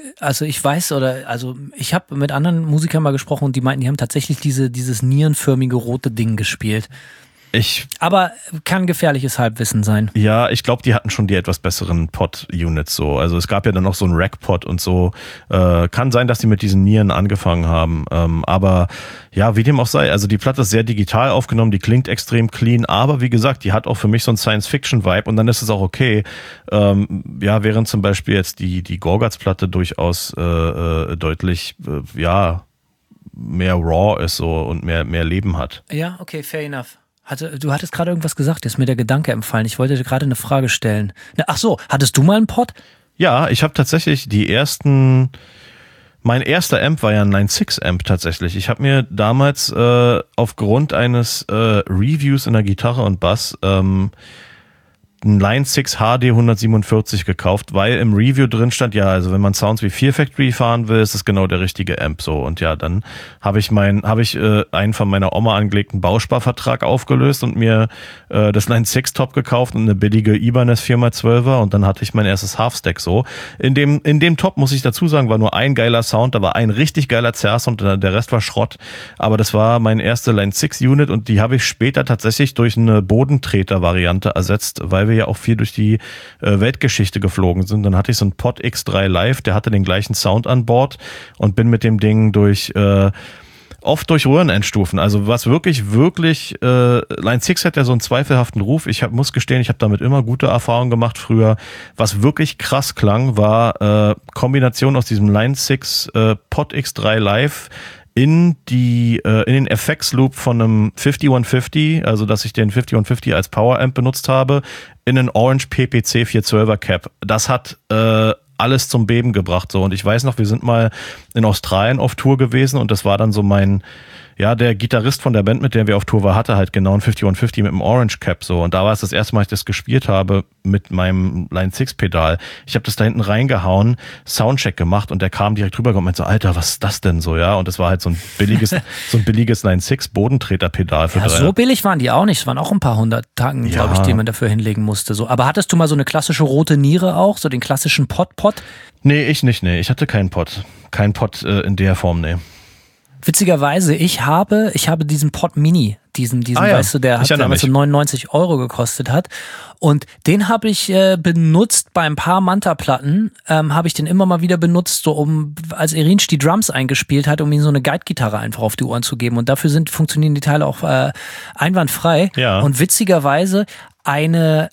habe mit anderen Musikern mal gesprochen und die meinten, die haben tatsächlich dieses nierenförmige rote Ding gespielt. Aber kann gefährliches Halbwissen sein. Ja, ich glaube, die hatten schon die etwas besseren Pod-Units so. Also es gab ja dann noch so einen Rack-Pod und so. Kann sein, dass die mit diesen Nieren angefangen haben. Aber ja, wie dem auch sei. Also die Platte ist sehr digital aufgenommen, die klingt extrem clean. Aber wie gesagt, die hat auch für mich so einen Science-Fiction-Vibe und dann ist es auch okay. Ja, während zum Beispiel jetzt die Gorguts-Platte durchaus deutlich, mehr raw ist so und mehr Leben hat. Ja, okay, fair enough. Du hattest gerade irgendwas gesagt, jetzt ist mir der Gedanke empfallen. Ich wollte dir gerade eine Frage stellen. Ach so, hattest du mal einen Pod? Ja, ich habe tatsächlich mein erster Amp war ja ein Line 6 Amp tatsächlich. Ich habe mir damals aufgrund eines Reviews in der Gitarre und Bass einen Line 6 HD 147 gekauft, weil im Review drin stand, ja, also wenn man Sounds wie Fear Factory fahren will, ist das genau der richtige Amp so. Und ja, dann habe ich einen von meiner Oma angelegten Bausparvertrag aufgelöst und mir das Line 6 Top gekauft und eine billige Ibanez 4x12er und dann hatte ich mein erstes Half-Stack so. In dem Top, muss ich dazu sagen, war nur ein geiler Sound, da war ein richtig geiler Zerrsound und der Rest war Schrott. Aber das war mein erste Line 6 Unit und die habe ich später tatsächlich durch eine Bodentreter-Variante ersetzt, weil wir ja auch viel durch die Weltgeschichte geflogen sind. Dann hatte ich so einen Pod X3 Live, der hatte den gleichen Sound an Bord und bin mit dem Ding oft durch Röhrenendstufen. Also was wirklich Line 6 hat ja so einen zweifelhaften Ruf. Muss gestehen, ich habe damit immer gute Erfahrungen gemacht früher. Was wirklich krass klang, war Kombination aus diesem Line 6 Pod X3 Live in den FX-Loop von einem 5150, also dass ich den 5150 als Power-Amp benutzt habe, in einen Orange PPC 412er Cap. Das hat alles zum Beben gebracht. So. Und ich weiß noch, wir sind mal in Australien auf Tour gewesen und das war dann so der Gitarrist von der Band, mit der wir auf Tour war, hatte halt genau einen 5150 mit einem Orange Cap so. Und da war es das erste Mal, dass ich das gespielt habe mit meinem Line 6 Pedal. Ich habe das da hinten reingehauen, Soundcheck gemacht und der kam direkt rüber und meinte so, Alter, was ist das denn so, ja? Und das war halt so ein billiges Line 6 Bodentreter-Pedal für so billig waren die auch nicht. Es waren auch ein paar 100 Tacken, glaube ich, die man dafür hinlegen musste. So. Aber hattest du mal so eine klassische rote Niere auch? So den klassischen Pod? Nee, ich nicht, nee. Ich hatte keinen Pod. Kein Pod in der Form, nee. Witzigerweise, ich habe diesen Pod Mini, weißt du, der hat damals so 99 € gekostet hat. Und den habe ich benutzt bei ein paar Manta-Platten, habe ich den immer mal wieder benutzt, so als Erinsch die Drums eingespielt hat, um ihm so eine Guide-Gitarre einfach auf die Ohren zu geben. Und dafür funktionieren die Teile auch einwandfrei. Ja. Und witzigerweise ein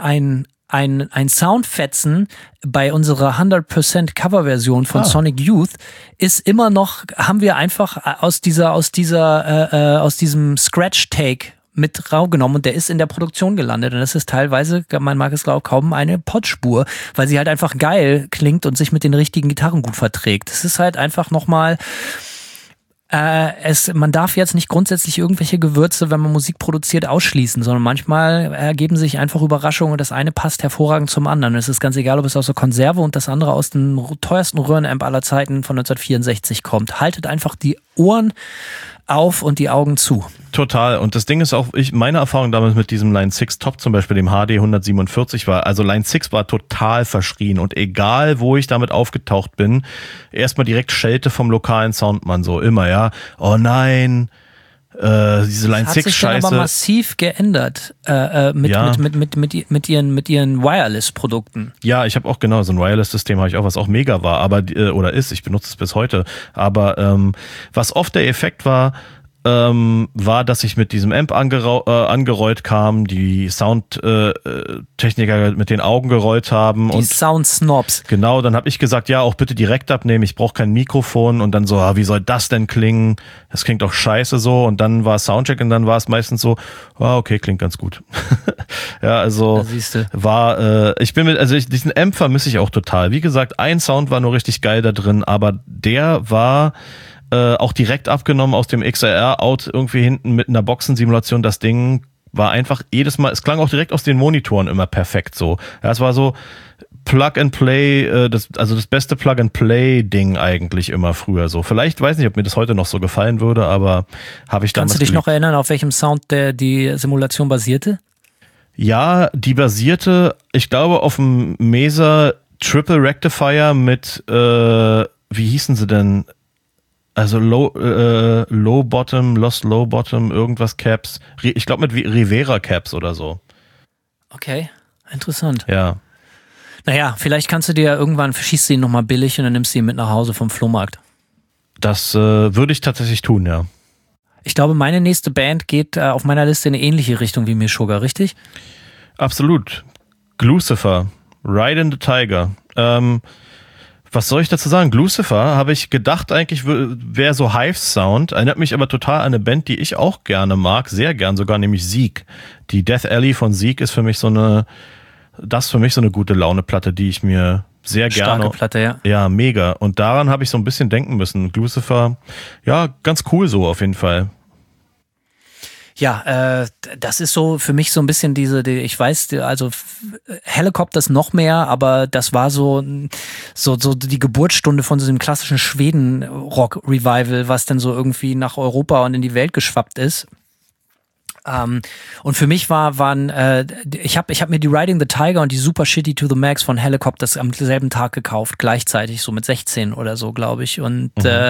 Soundfetzen bei unserer 100% Coverversion von Sonic Youth ist immer noch, haben wir einfach aus diesem Scratch-Take mit rausgenommen und der ist in der Produktion gelandet und das ist teilweise, man mag es glaube kaum eine Podspur, weil sie halt einfach geil klingt und sich mit den richtigen Gitarren gut verträgt. Es ist halt einfach nochmal man darf jetzt nicht grundsätzlich irgendwelche Gewürze, wenn man Musik produziert, ausschließen, sondern manchmal ergeben sich einfach Überraschungen und das eine passt hervorragend zum anderen. Es ist ganz egal, ob es aus der Konserve und das andere aus dem teuersten Röhrenamp aller Zeiten von 1964 kommt. Haltet einfach die Ohren auf und die Augen zu. Total. Und das Ding ist auch, meine Erfahrung damals mit diesem Line 6 Top zum Beispiel, dem HD 147 war, also Line 6 war total verschrien und egal, wo ich damit aufgetaucht bin, erstmal direkt Schelte vom lokalen Soundmann, so immer, ja, oh nein, diese Line 6 Scheiße. Hat sich dann aber massiv geändert mit ihren Wireless-Produkten. Ja, ich habe auch genau so ein Wireless-System, habe ich auch, was auch mega war, aber oder ist, ich benutze es bis heute. Aber was oft der Effekt war, dass ich mit diesem Amp angerollt kam, die Soundtechniker mit den Augen gerollt haben. Die Sound-Snobs. Genau, dann habe ich gesagt, ja, auch bitte direkt abnehmen, ich brauche kein Mikrofon. Und dann so, wie soll das denn klingen? Das klingt doch scheiße so. Und dann war Soundcheck und dann war es meistens so, okay, klingt ganz gut. Ja, also diesen Amp vermisse ich auch total. Wie gesagt, ein Sound war nur richtig geil da drin, aber der war auch direkt abgenommen aus dem XLR-Out irgendwie hinten mit einer Boxensimulation. Das Ding war einfach jedes Mal, es klang auch direkt aus den Monitoren immer perfekt so. Ja, es war so Plug-and-Play, das beste Plug-and-Play-Ding eigentlich immer früher so. Vielleicht, weiß nicht, ob mir das heute noch so gefallen würde, aber habe ich damals... Kannst du dich noch erinnern, auf welchem Sound die Simulation basierte? Ja, die basierte, ich glaube, auf dem Mesa Triple Rectifier mit, wie hießen sie denn? Also Low Bottom, Lost Low Bottom, irgendwas Caps. Ich glaube mit Rivera Caps oder so. Okay, interessant. Ja. Naja, vielleicht kannst du dir irgendwann, schießt du ihn nochmal billig und dann nimmst du ihn mit nach Hause vom Flohmarkt. Das würde ich tatsächlich tun, ja. Ich glaube, meine nächste Band geht auf meiner Liste in eine ähnliche Richtung wie Meshuggah, richtig? Absolut. Glucifer, Ride in the Tiger. Was soll ich dazu sagen? Glucifer habe ich gedacht, eigentlich wäre so Hive-Sound, erinnert mich aber total an eine Band, die ich auch gerne mag, sehr gern sogar, nämlich Sieg. Die Death Alley von Sieg ist für mich so eine gute Laune-Platte, die ich mir sehr gerne... Starke Platte, ja. Ja, mega. Und daran habe ich so ein bisschen denken müssen. Glucifer, ja, ganz cool so auf jeden Fall. Ja, das ist so für mich so ein bisschen ich weiß, also Helicopters noch mehr, aber das war so die Geburtsstunde von so einem klassischen Schweden-Rock-Revival, was dann so irgendwie nach Europa und in die Welt geschwappt ist. Und für mich ich habe mir die Riding the Tiger und die Super Shitty to the Max von Helicopters am selben Tag gekauft, gleichzeitig, so mit 16 oder so, glaube ich. Und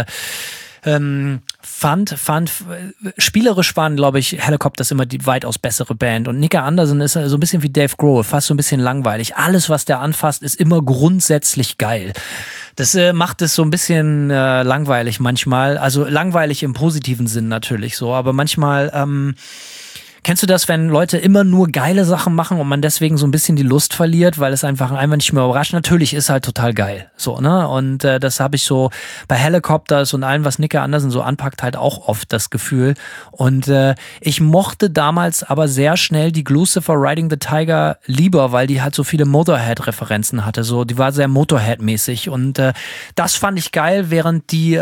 spielerisch waren, glaube ich, Helicopters immer die weitaus bessere Band. Und Nicke Anderson ist so ein bisschen wie Dave Grohl, fast so ein bisschen langweilig. Alles, was der anfasst, ist immer grundsätzlich geil. Das macht es so ein bisschen langweilig manchmal. Also langweilig im positiven Sinn natürlich so, aber manchmal... Kennst du das, wenn Leute immer nur geile Sachen machen und man deswegen so ein bisschen die Lust verliert, weil es einfach nicht mehr überrascht? Natürlich ist halt total geil, so, ne? Und das habe ich so bei Helicopters und allem, was Nicke Anderson so anpackt, halt auch oft das Gefühl. Und ich mochte damals aber sehr schnell die Glucifer Riding the Tiger lieber, weil die halt so viele Motorhead-Referenzen hatte. So, die war sehr Motorhead-mäßig und das fand ich geil, während die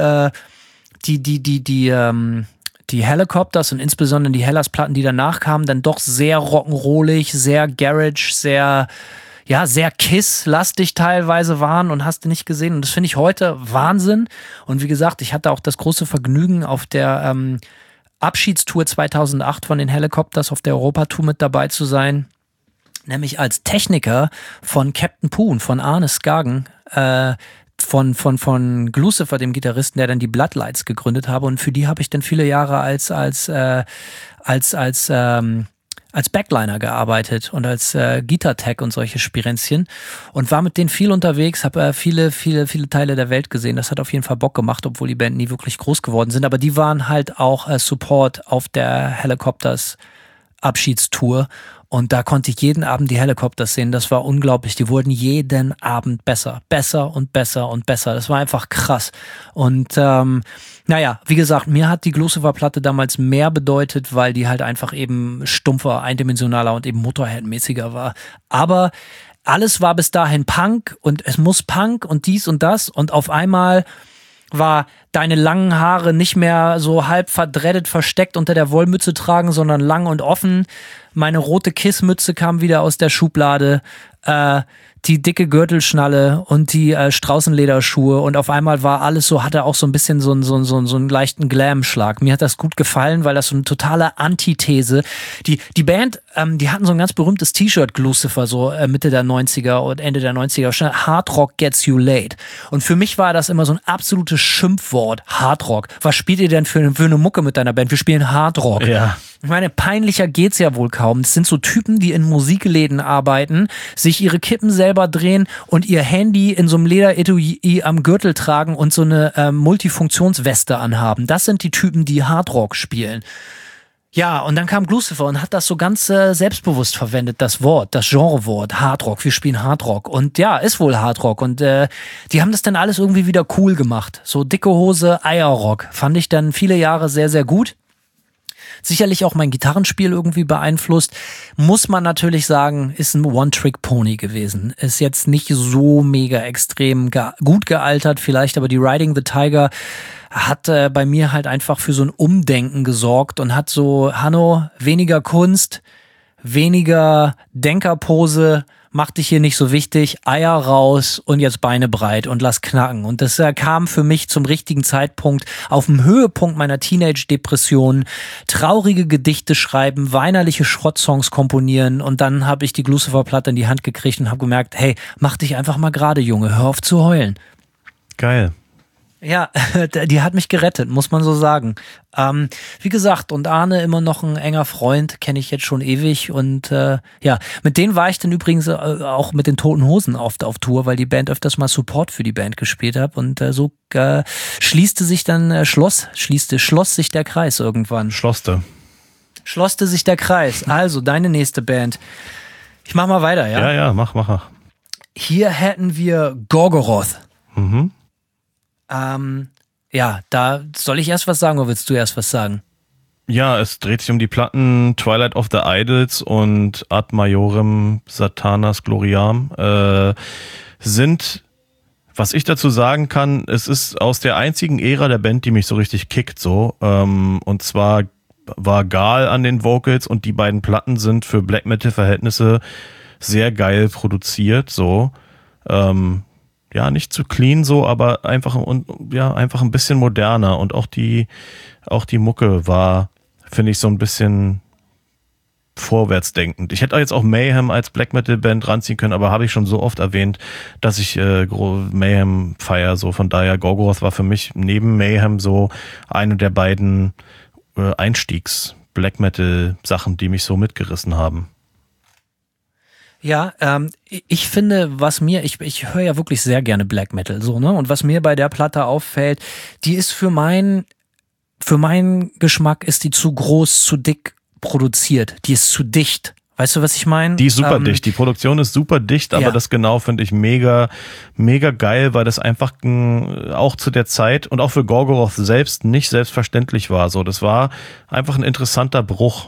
Helicopters und insbesondere die Hellas-Platten, die danach kamen, dann doch sehr rock'n'rollig, sehr Garage, sehr Kiss-lastig teilweise waren und hast du nicht gesehen. Und das finde ich heute Wahnsinn. Und wie gesagt, ich hatte auch das große Vergnügen, auf der Abschiedstour 2008 von den Helicopters auf der Europatour mit dabei zu sein. Nämlich als Techniker von Captain Poon, von Arne Skagen, von Glucifer, dem Gitarristen, der dann die Bloodlights gegründet habe, und für die habe ich dann viele Jahre als Backliner gearbeitet und als Guitar-Tech und solche Spirenzchen und war mit denen viel unterwegs, habe viele Teile der Welt gesehen. Das hat auf jeden Fall Bock gemacht, obwohl die Band nie wirklich groß geworden sind, aber die waren halt auch Support auf der Helicopters Abschiedstour. Und da konnte ich jeden Abend die Helicopters sehen. Das war unglaublich. Die wurden jeden Abend besser. Besser und besser und besser. Das war einfach krass. Und wie gesagt, mir hat die Glucifer-Platte damals mehr bedeutet, weil die halt einfach eben stumpfer, eindimensionaler und eben Motorhead-mäßiger war. Aber alles war bis dahin Punk und es muss Punk und dies und das. Und auf einmal war deine langen Haare nicht mehr so halb verdreddet versteckt unter der Wollmütze tragen, sondern lang und offen. Meine rote Kissmütze kam wieder aus der Schublade. die dicke Gürtelschnalle und die Straußenlederschuhe und auf einmal war alles so, hatte auch so ein bisschen so einen leichten Glam-Schlag. Mir hat das gut gefallen, weil das so eine totale Antithese. Die Band, die hatten so ein ganz berühmtes T-Shirt, Glucifer, so Mitte der 90er und Ende der 90er, stand Hard Rock Gets You Laid. Und für mich war das immer so ein absolutes Schimpfwort, Hard Rock. Was spielt ihr denn für eine Mucke mit deiner Band? Wir spielen Hard Rock. Ja. Ich meine, peinlicher geht's ja wohl kaum. Das sind so Typen, die in Musikläden arbeiten, sich ihre Kippen selber drehen und ihr Handy in so einem Lederetui am Gürtel tragen und so eine Multifunktionsweste anhaben. Das sind die Typen, die Hardrock spielen. Ja, und dann kam Glucifer und hat das so ganz selbstbewusst verwendet, das Wort, das Genrewort, Hardrock. Wir spielen Hardrock. Und ja, ist wohl Hardrock. Und die haben das dann alles irgendwie wieder cool gemacht. So dicke Hose, Eierrock. Fand ich dann viele Jahre sehr, sehr gut. Sicherlich auch mein Gitarrenspiel irgendwie beeinflusst. Muss man natürlich sagen, ist ein One-Trick-Pony gewesen. Ist jetzt nicht so mega extrem gut gealtert, vielleicht, aber die Riding the Tiger hat bei mir halt einfach für so ein Umdenken gesorgt und hat so, Hanno, weniger Kunst, weniger Denkerpose, mach dich hier nicht so wichtig, Eier raus und jetzt Beine breit und lass knacken. Und das kam für mich zum richtigen Zeitpunkt auf dem Höhepunkt meiner Teenage-Depression. Traurige Gedichte schreiben, weinerliche Schrottsongs komponieren und dann habe ich die Glucifer-Platte in die Hand gekriegt und habe gemerkt, hey, mach dich einfach mal gerade, Junge, hör auf zu heulen. Geil. Ja, die hat mich gerettet, muss man so sagen. Wie gesagt, und Arne immer noch ein enger Freund, kenne ich jetzt schon ewig. Und ja, mit denen war ich dann übrigens auch mit den Toten Hosen oft auf Tour, weil die Band öfters mal Support für die Band gespielt hat. Und so schloss sich der Kreis irgendwann. Schlosste sich der Kreis. Also, deine nächste Band. Ich mach mal weiter, ja? Ja, mach. Hier hätten wir Gorgoroth. Mhm. Ja, da soll ich erst was sagen oder willst du erst was sagen? Ja, es dreht sich um die Platten Twilight of the Idols und Ad Majorem Satanas Gloriam. Sind, was ich dazu sagen kann, es ist aus der einzigen Ära der Band, die mich so richtig kickt, so. Und zwar war Gal an den Vocals und die beiden Platten sind für Black Metal Verhältnisse sehr geil produziert, so. Ja, nicht zu clean so, aber einfach ein bisschen moderner und auch die Mucke war, finde ich, so ein bisschen vorwärtsdenkend. Ich hätte jetzt auch Mayhem als Black Metal Band ranziehen können, aber habe ich schon so oft erwähnt, dass ich Mayhem feiere, so von daher Gorgoroth war für mich neben Mayhem so eine der beiden Einstiegs Black Metal Sachen, die mich so mitgerissen haben. Ja, ich finde, ich höre ja wirklich sehr gerne Black Metal, so, ne? Und was mir bei der Platte auffällt, die ist für meinen Geschmack ist die zu groß, zu dick produziert. Die ist zu dicht. Weißt du, was ich meine? Die ist super dicht. Die Produktion ist super dicht, aber das genau finde ich mega, mega geil, weil das einfach auch zu der Zeit und auch für Gorgoroth selbst nicht selbstverständlich war. So, das war einfach ein interessanter Bruch.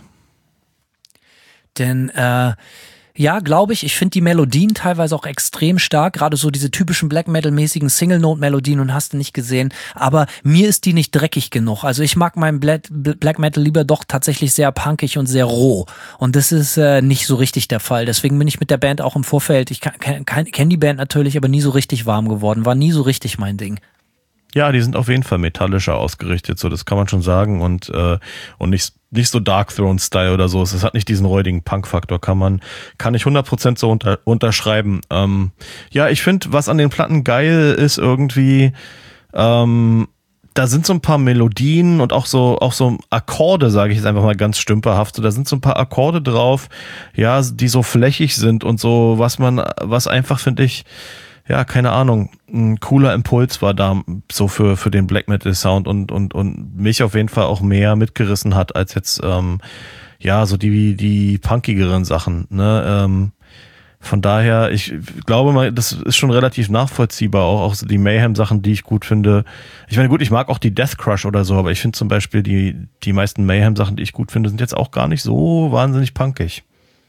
Denn, ja, glaube ich. Ich finde die Melodien teilweise auch extrem stark, gerade so diese typischen Black Metal-mäßigen Single-Note-Melodien und hast du nicht gesehen. Aber mir ist die nicht dreckig genug. Also ich mag meinen Black Metal lieber doch tatsächlich sehr punkig und sehr roh. Und das ist nicht so richtig der Fall. Deswegen bin ich mit der Band auch im Vorfeld, ich kenne die Band natürlich, aber nie so richtig warm geworden. War nie so richtig mein Ding. Ja, die sind auf jeden Fall metallischer ausgerichtet, so das kann man schon sagen und nicht so Dark Throne-Style oder so. Es hat nicht diesen räudigen Punk-Faktor, kann ich 100% so unterschreiben. Ja, ich finde, was an den Platten geil ist irgendwie, da sind so ein paar Melodien und auch so Akkorde, sage ich jetzt einfach mal ganz stümperhaft. Da sind so ein paar Akkorde drauf, ja, die so flächig sind und so, was einfach, finde ich, ja, keine Ahnung, ein cooler Impuls war da so für den Black Metal Sound und mich auf jeden Fall auch mehr mitgerissen hat als jetzt, ja, so die punkigeren Sachen, ne, von daher, ich glaube mal, das ist schon relativ nachvollziehbar, auch so die Mayhem-Sachen, die ich gut finde. Ich meine, gut, ich mag auch die Death Crush oder so, aber ich finde zum Beispiel die meisten Mayhem-Sachen, die ich gut finde, sind jetzt auch gar nicht so wahnsinnig punkig.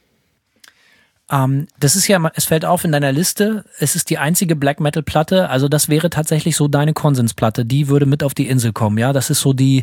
Das ist ja, es fällt auf in deiner Liste, es ist die einzige Black Metal Platte, also das wäre tatsächlich so deine Konsensplatte, die würde mit auf die Insel kommen, ja, das ist die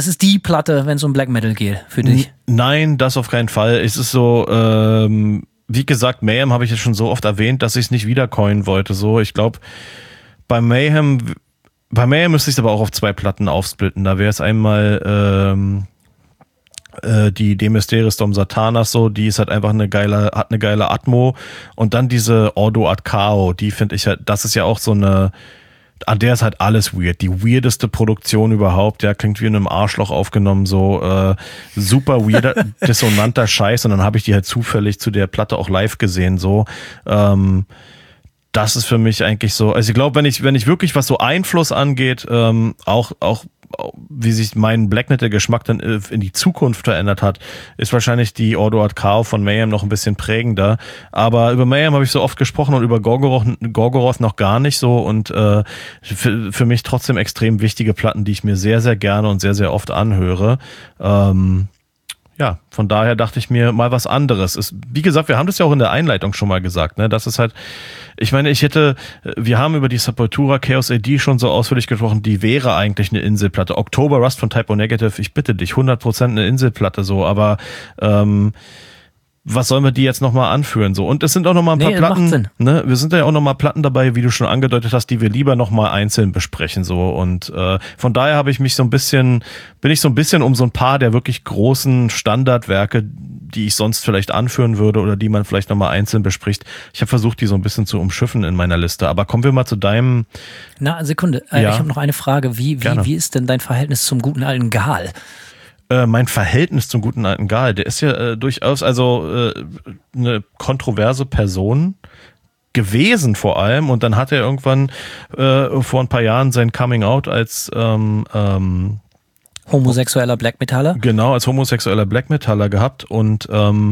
Platte, wenn es um Black Metal geht, für dich. Nein, das auf keinen Fall. Es ist so, wie gesagt, Mayhem habe ich jetzt schon so oft erwähnt, dass ich es nicht wiedercoinen wollte. So, ich glaube, bei Mayhem müsste ich es aber auch auf 2 Platten aufsplitten. Da wäre es einmal die De Mysteris Dom Satanas, so, die ist halt einfach hat eine geile Atmo, und dann diese Ordo ad Chao, die finde ich halt, das ist ja auch so eine, an der ist halt alles weird, die weirdeste Produktion überhaupt, ja, klingt wie in einem Arschloch aufgenommen, so super weirder, dissonanter Scheiß, und dann habe ich die halt zufällig zu der Platte auch live gesehen, so, das ist für mich eigentlich so, also ich glaube, wenn ich wirklich, was so Einfluss angeht, auch wie sich mein Black Metal Geschmack dann in die Zukunft verändert hat, ist wahrscheinlich die Ordo ad Chao von Mayhem noch ein bisschen prägender. Aber über Mayhem habe ich so oft gesprochen und über Gorgoroth noch gar nicht so, und für mich trotzdem extrem wichtige Platten, die ich mir sehr, sehr gerne und sehr, sehr oft anhöre. Ja, von daher dachte ich mir mal was anderes. Wie gesagt, wir haben das ja auch in der Einleitung schon mal gesagt, ne? Das ist halt, ich meine, wir haben über die Sepultura Chaos AD schon so ausführlich gesprochen, die wäre eigentlich eine Inselplatte. Oktober Rust von Type O Negative, ich bitte dich, 100% eine Inselplatte so, aber was sollen wir die jetzt nochmal anführen? So, und es sind auch nochmal ein paar Platten, ne? Wir sind ja auch nochmal Platten dabei, wie du schon angedeutet hast, die wir lieber nochmal einzeln besprechen. So, und von daher bin ich so ein bisschen um so ein paar der wirklich großen Standardwerke, die ich sonst vielleicht anführen würde oder die man vielleicht nochmal einzeln bespricht. Ich habe versucht, die so ein bisschen zu umschiffen in meiner Liste. Aber kommen wir mal zu deinem. Na, Sekunde, ja. Ich habe noch eine Frage. Wie ist denn dein Verhältnis zum guten alten Gaal? Mein Verhältnis zum guten alten Gaal, der ist ja durchaus eine kontroverse Person gewesen vor allem, und dann hat er irgendwann vor ein paar Jahren sein Coming Out als homosexueller Black Metaller? Genau, als homosexueller Black Metaller gehabt, und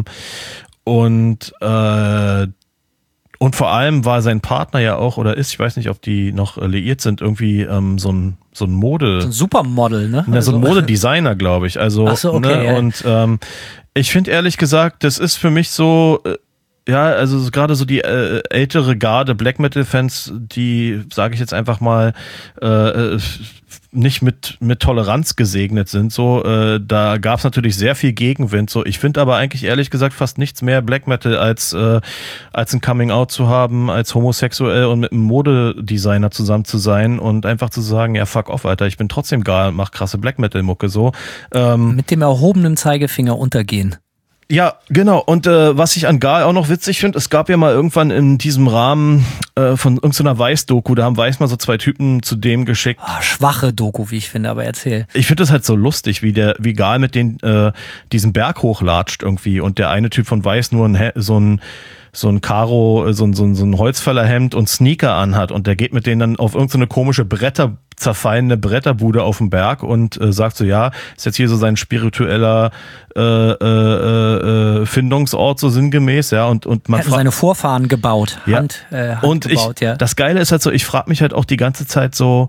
vor allem war sein Partner ja auch, oder ist, ich weiß nicht, ob die noch liiert sind, irgendwie so ein Mode... So ein Supermodel, ne? Ja, so ein Modedesigner, glaube ich. Also, ach so, okay, ne? ja. Und ich finde ehrlich gesagt, das ist für mich so... Ja, also gerade so die ältere Garde Black Metal Fans, die, sage ich jetzt einfach mal, nicht mit Toleranz gesegnet sind, so, da gab es natürlich sehr viel Gegenwind, so. Ich finde aber eigentlich ehrlich gesagt fast nichts mehr Black Metal als ein Coming Out zu haben, als homosexuell und mit einem Modedesigner zusammen zu sein und einfach zu sagen, ja, fuck off, Alter, ich bin trotzdem geil und mach krasse Black Metal Mucke, so. Mit dem erhobenen Zeigefinger untergehen. Ja, genau. Und was ich an Gaal auch noch witzig finde, es gab ja mal irgendwann in diesem Rahmen von irgendeiner Weiß-Doku, da haben Weiß mal so 2 Typen zu dem geschickt. Schwache Doku, wie ich finde, aber erzähl. Ich finde das halt so lustig, wie Gaal mit diesen Berg hochlatscht irgendwie, und der eine Typ von Weiß nur so ein Holzfällerhemd und Sneaker anhat, und der geht mit denen dann auf irgendeine komische zerfallene Bretterbude auf dem Berg und sagt so, ja, ist jetzt hier so sein spiritueller Findungsort, so sinngemäß, ja, und man hätten seine Vorfahren gebaut, ja. Hand und gebaut, ja. Das Geile ist halt so, ich frage mich halt auch die ganze Zeit so,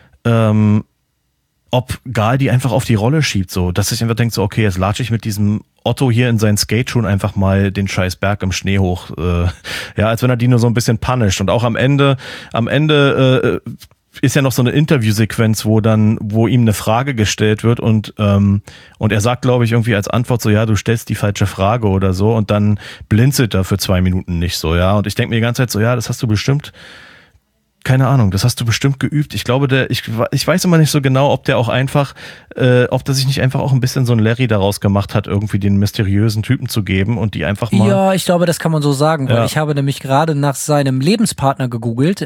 ob Gaal die einfach auf die Rolle schiebt, so, dass ich einfach denke so, okay, jetzt latsche ich mit diesem Otto hier in seinen Skateschuhen einfach mal den scheiß Berg im Schnee hoch, ja, als wenn er die nur so ein bisschen punisht. Und auch am Ende ist ja noch so eine Interviewsequenz, wo ihm eine Frage gestellt wird, und er sagt, glaube ich, irgendwie als Antwort so, ja, du stellst die falsche Frage oder so, und dann blinzelt er für 2 Minuten nicht so, ja, und ich denke mir die ganze Zeit so, ja, das hast du bestimmt, keine Ahnung, das hast du bestimmt geübt. Ich glaube, ich weiß immer nicht so genau, ob der auch einfach, ob der sich nicht einfach auch ein bisschen so ein Larry daraus gemacht hat, irgendwie den mysteriösen Typen zu geben und die einfach mal... Ja, ich glaube, das kann man so sagen, weil Ja. ich habe nämlich gerade nach seinem Lebenspartner gegoogelt,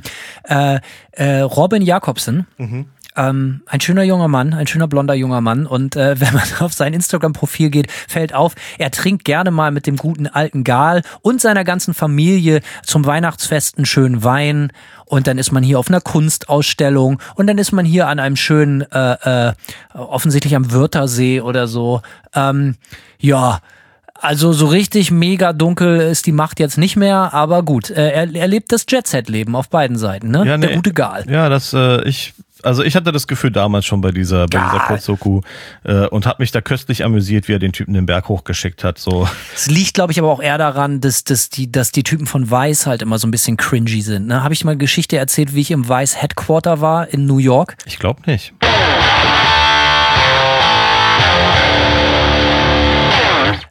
Robin Jakobsen. Ein schöner junger Mann, ein schöner blonder junger Mann, und wenn man auf sein Instagram-Profil geht, fällt auf, er trinkt gerne mal mit dem guten alten Gaal und seiner ganzen Familie zum Weihnachtsfest einen schönen Wein, und dann ist man hier auf einer Kunstausstellung, und dann ist man hier an einem schönen, offensichtlich am Wörthersee oder so. Ja, also so richtig mega dunkel ist die Macht jetzt nicht mehr, aber gut, er lebt das Jet-Set-Leben auf beiden Seiten, ne? Ja, nee. Der gute Gaal. Ja, ich hatte das Gefühl damals schon bei dieser Kurzdoku und habe mich da köstlich amüsiert, wie er den Typen den Berg hochgeschickt hat. So. Es liegt, glaube ich, aber auch eher daran, dass die Typen von Weiß halt immer so ein bisschen cringy sind. Ne? Habe ich mal eine Geschichte erzählt, wie ich im Weiß Headquarter war in New York? Ich glaube nicht.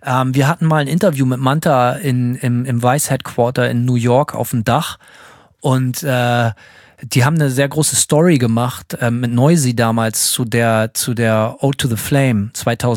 Wir hatten mal ein Interview mit Manta im Vice Headquarter in New York auf dem Dach und die haben eine sehr große Story gemacht mit Noisy damals zu der Ode to the Flame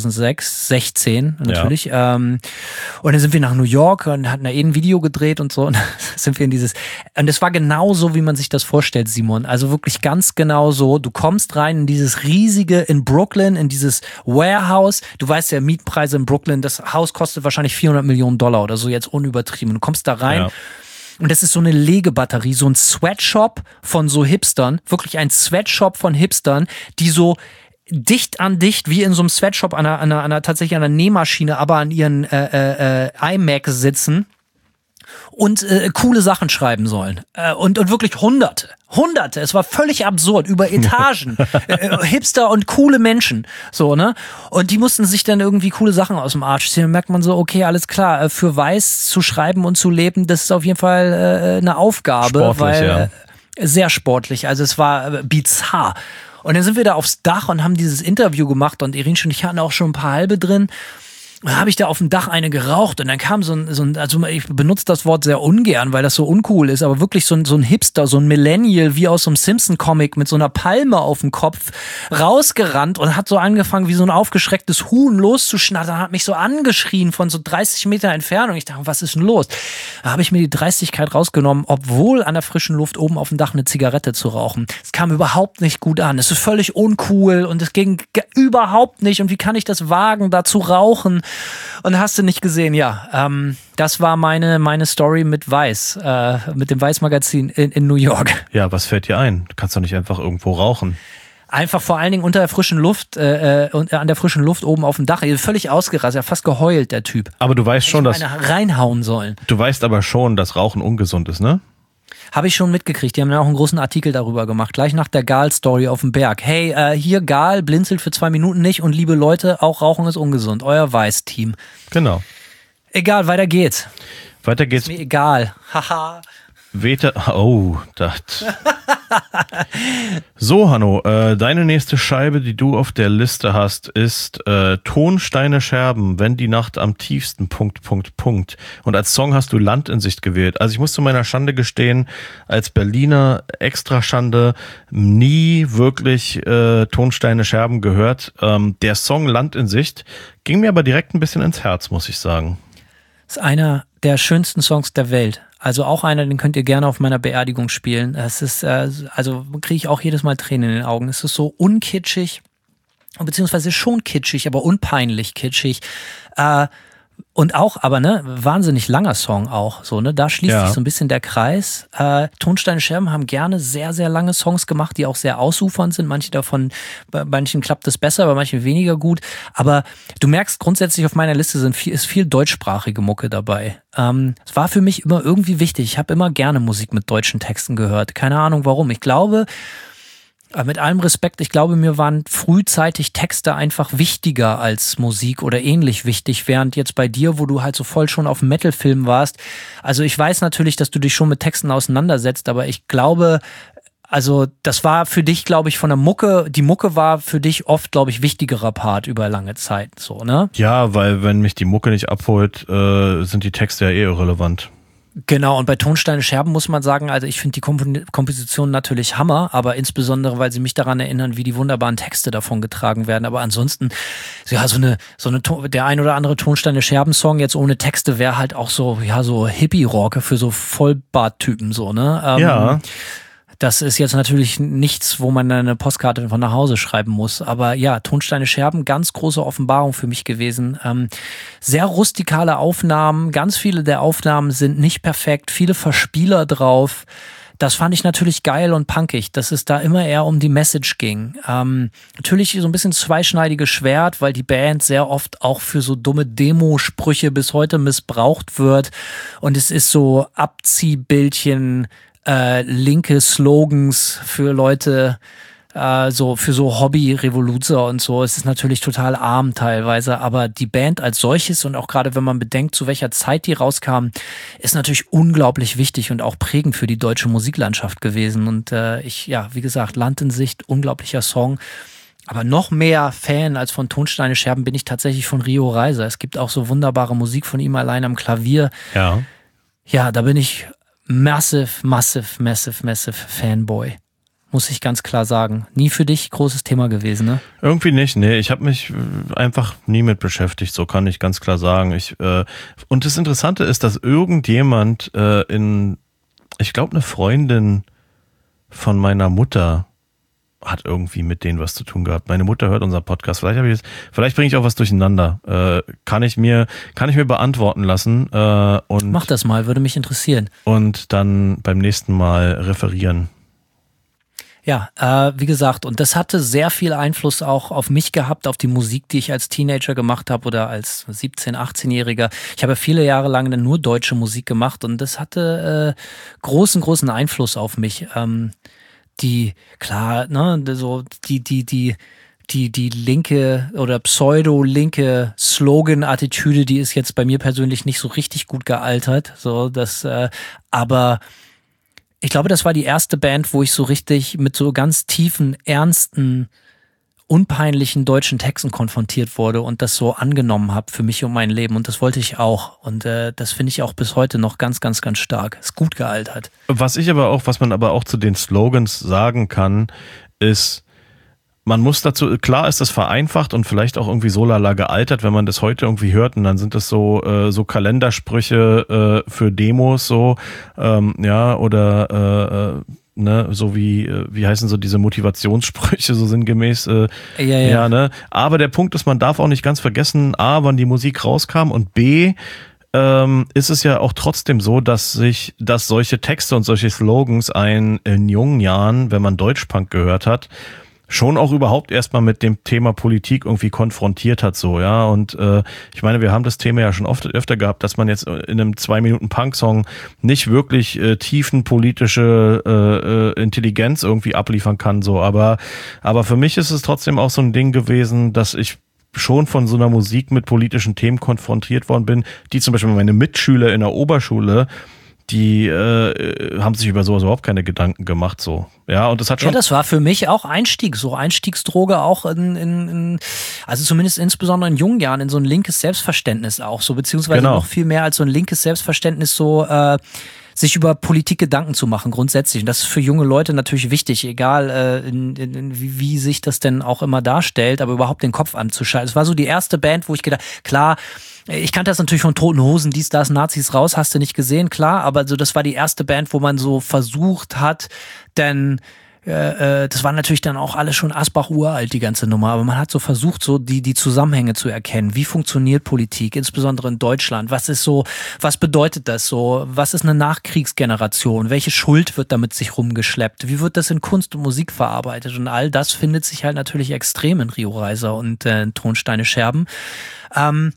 2016 natürlich. Ja. Und dann sind wir nach New York und hatten da ein Video gedreht und so und sind wir in und es war genau so, wie man sich das vorstellt, Simon. Also wirklich ganz genau so. Du kommst rein in dieses riesige in Brooklyn, in dieses Warehouse. Du weißt ja, Mietpreise in Brooklyn, das Haus kostet wahrscheinlich $400 Millionen oder so, jetzt unübertrieben. Du kommst da rein. Ja. Und das ist so eine Legebatterie, so ein Sweatshop von so Hipstern, wirklich ein Sweatshop von Hipstern, die so dicht an dicht, wie in so einem Sweatshop tatsächlich an einer Nähmaschine, aber an ihren iMacs sitzen und coole Sachen schreiben sollen. Und wirklich Hunderte. Es war völlig absurd, über Etagen. Hipster und coole Menschen. So, ne? Und die mussten sich dann irgendwie coole Sachen aus dem Arsch ziehen. Dann merkt man so, okay, alles klar, für Weiß zu schreiben und zu leben, das ist auf jeden Fall eine Aufgabe. Sportlich, weil sehr sportlich. Also es war bizarr. Und dann sind wir da aufs Dach und haben dieses Interview gemacht und Irinsch und ich hatten auch schon ein paar halbe drin. Dann habe ich da auf dem Dach eine geraucht und dann kam so ein, also ich benutze das Wort sehr ungern, weil das so uncool ist, aber wirklich so ein Hipster, so ein Millennial wie aus so einem Simpson-Comic mit so einer Palme auf dem Kopf rausgerannt und hat so angefangen wie so ein aufgeschrecktes Huhn loszuschnattern, hat mich so angeschrien von so 30 Meter Entfernung. Ich dachte, was ist denn los? Da habe ich mir die Dreistigkeit rausgenommen, obwohl an der frischen Luft oben auf dem Dach eine Zigarette zu rauchen. Es kam überhaupt nicht gut an. Es ist völlig uncool und es ging überhaupt nicht. Und wie kann ich das wagen, da zu rauchen? Und hast du nicht gesehen, ja. Das war meine Story mit Weiß, mit dem Weiß-Magazin in New York. Ja, was fällt dir ein? Du kannst doch nicht einfach irgendwo rauchen. Einfach vor allen Dingen unter der frischen Luft und an der frischen Luft oben auf dem Dach. Völlig ausgerastet, fast geheult, der Typ. Aber du weißt schon, dass reinhauen sollen. Du weißt aber schon, dass Rauchen ungesund ist, ne? Habe ich schon mitgekriegt. Die haben ja auch einen großen Artikel darüber gemacht. Gleich nach der Gal-Story auf dem Berg. Hey, hier Gal blinzelt für 2 Minuten nicht und liebe Leute, auch Rauchen ist ungesund. Euer Weiß-Team. Genau. Egal, weiter geht's. Weiter geht's. Ist mir egal. Haha. Das. So, Hanno, deine nächste Scheibe, die du auf der Liste hast, ist Tonsteine Scherben, wenn die Nacht am tiefsten, ... Und als Song hast du Land in Sicht gewählt. Also ich muss zu meiner Schande gestehen, als Berliner Extraschande nie wirklich Tonsteine Scherben gehört. Der Song Land in Sicht ging mir aber direkt ein bisschen ins Herz, muss ich sagen. Das ist einer der schönsten Songs der Welt. Also auch einer, den könnt ihr gerne auf meiner Beerdigung spielen. Es ist, also kriege ich auch jedes Mal Tränen in den Augen. Es ist so unkitschig, beziehungsweise schon kitschig, aber unpeinlich kitschig. Und auch, aber ne, wahnsinnig langer Song auch, so, ne, da schließt sich so ein bisschen der Kreis. Tonsteine Scherben haben gerne sehr, sehr lange Songs gemacht, die auch sehr ausufernd sind. Bei manchen klappt es besser, bei manchen weniger gut. Aber du merkst grundsätzlich auf meiner Liste ist viel deutschsprachige Mucke dabei. Es war für mich immer irgendwie wichtig. Ich habe immer gerne Musik mit deutschen Texten gehört. Keine Ahnung warum. Ich glaube, mit allem Respekt, ich glaube, mir waren frühzeitig Texte einfach wichtiger als Musik oder ähnlich wichtig, während jetzt bei dir, wo du halt so voll schon auf dem Metal-Film warst. Also ich weiß natürlich, dass du dich schon mit Texten auseinandersetzt, aber ich glaube, also das war für dich, glaube ich, von der Mucke, die Mucke war für dich oft, glaube ich, wichtigerer Part über lange Zeit, so, ne? Ja, weil wenn mich die Mucke nicht abholt, sind die Texte ja irrelevant. Genau, und bei Tonsteine Scherben muss man sagen, also ich finde die Komposition natürlich Hammer, aber insbesondere, weil sie mich daran erinnern, wie die wunderbaren Texte davon getragen werden. Aber ansonsten, ja, der ein oder andere Tonsteine Scherben Song jetzt ohne Texte wäre halt auch so, ja, so Hippie-Rock für so Vollbart-Typen, so, ne? Ja. Das ist jetzt natürlich nichts, wo man eine Postkarte von nach Hause schreiben muss. Aber ja, Tonsteine Scherben, ganz große Offenbarung für mich gewesen. Sehr rustikale Aufnahmen. Ganz viele der Aufnahmen sind nicht perfekt. Viele Verspieler drauf. Das fand ich natürlich geil und punkig, dass es da immer eher um die Message ging. Natürlich so ein bisschen zweischneidiges Schwert, weil die Band sehr oft auch für so dumme Demosprüche bis heute missbraucht wird. Und es ist so Abziehbildchen, linke Slogans für Leute, für so Hobby-Revoluzer und so. Es ist natürlich total arm teilweise, aber die Band als solches und auch gerade wenn man bedenkt, zu welcher Zeit die rauskam, ist natürlich unglaublich wichtig und auch prägend für die deutsche Musiklandschaft gewesen. Und wie gesagt, Land in Sicht, unglaublicher Song. Aber noch mehr Fan als von Tonsteine Scherben bin ich tatsächlich von Rio Reiser. Es gibt auch so wunderbare Musik von ihm allein am Klavier. Ja. Ja, da bin ich massive Fanboy. Muss ich ganz klar sagen. Nie für dich großes Thema gewesen, ne? Irgendwie nicht, nee. Ich habe mich einfach nie mit beschäftigt, so kann ich ganz klar sagen. Und das Interessante ist, dass irgendjemand ich glaube, eine Freundin von meiner Mutter hat irgendwie mit denen was zu tun gehabt. Meine Mutter hört unseren Podcast. Vielleicht bringe ich auch was durcheinander. Kann ich mir beantworten lassen. Und mach das mal, würde mich interessieren. Und dann beim nächsten Mal referieren. Ja, wie gesagt, und das hatte sehr viel Einfluss auch auf mich gehabt, auf die Musik, die ich als Teenager gemacht habe oder als 17-, 18-Jähriger. Ich habe viele Jahre lang dann nur deutsche Musik gemacht und das hatte großen Einfluss auf mich. Die linke oder pseudo-linke Slogan-Attitüde, die ist jetzt bei mir persönlich nicht so richtig gut gealtert. Aber ich glaube, das war die erste Band, wo ich so richtig mit so ganz tiefen, ernsten, unpeinlichen deutschen Texten konfrontiert wurde und das so angenommen habe für mich und mein Leben. Und das wollte ich auch. Und das finde ich auch bis heute noch ganz stark. Ist gut gealtert. Was man aber auch zu den Slogans sagen kann, ist, man muss dazu, klar ist das vereinfacht und vielleicht auch irgendwie so lala gealtert, wenn man das heute irgendwie hört und dann sind das so Kalendersprüche für Demos so, oder so wie heißen so diese Motivationssprüche so sinngemäß, ja, ne? Aber der Punkt ist, man darf auch nicht ganz vergessen, A, wann die Musik rauskam und B, ist es ja auch trotzdem so, dass solche Texte und solche Slogans einen in jungen Jahren, wenn man Deutschpunk gehört hat, schon auch überhaupt erstmal mit dem Thema Politik irgendwie konfrontiert hat, so, ja. Und ich meine, wir haben das Thema ja schon öfter gehabt, dass man jetzt in einem 2-Minuten-Punk-Song nicht wirklich tiefenpolitische Intelligenz irgendwie abliefern kann, so. Aber für mich ist es trotzdem auch so ein Ding gewesen, dass ich schon von so einer Musik mit politischen Themen konfrontiert worden bin, die zum Beispiel meine Mitschüler in der Oberschule, die haben sich über sowas überhaupt keine Gedanken gemacht, so. Ja, und das hat schon. Ja, das war für mich auch Einstiegsdroge auch also zumindest insbesondere in jungen Jahren, in so ein linkes Selbstverständnis auch so, beziehungsweise noch viel mehr als so ein linkes Selbstverständnis so, sich über Politik Gedanken zu machen, grundsätzlich. Und das ist für junge Leute natürlich wichtig, egal wie sich das denn auch immer darstellt, aber überhaupt den Kopf anzuschalten. Es war so die erste Band, wo ich gedacht, klar, ich kannte das natürlich von Toten Hosen, dies, das, Nazis raus, hast du nicht gesehen, klar, aber so das war die erste Band, wo man so versucht hat, denn das war natürlich dann auch alles schon Asbach-uralt, die ganze Nummer, aber man hat so versucht, so die Zusammenhänge zu erkennen. Wie funktioniert Politik, insbesondere in Deutschland? Was bedeutet das so? Was ist eine Nachkriegsgeneration? Welche Schuld wird damit sich rumgeschleppt? Wie wird das in Kunst und Musik verarbeitet? Und all das findet sich halt natürlich extrem in Rio Reiser und Tonsteine Scherben. Man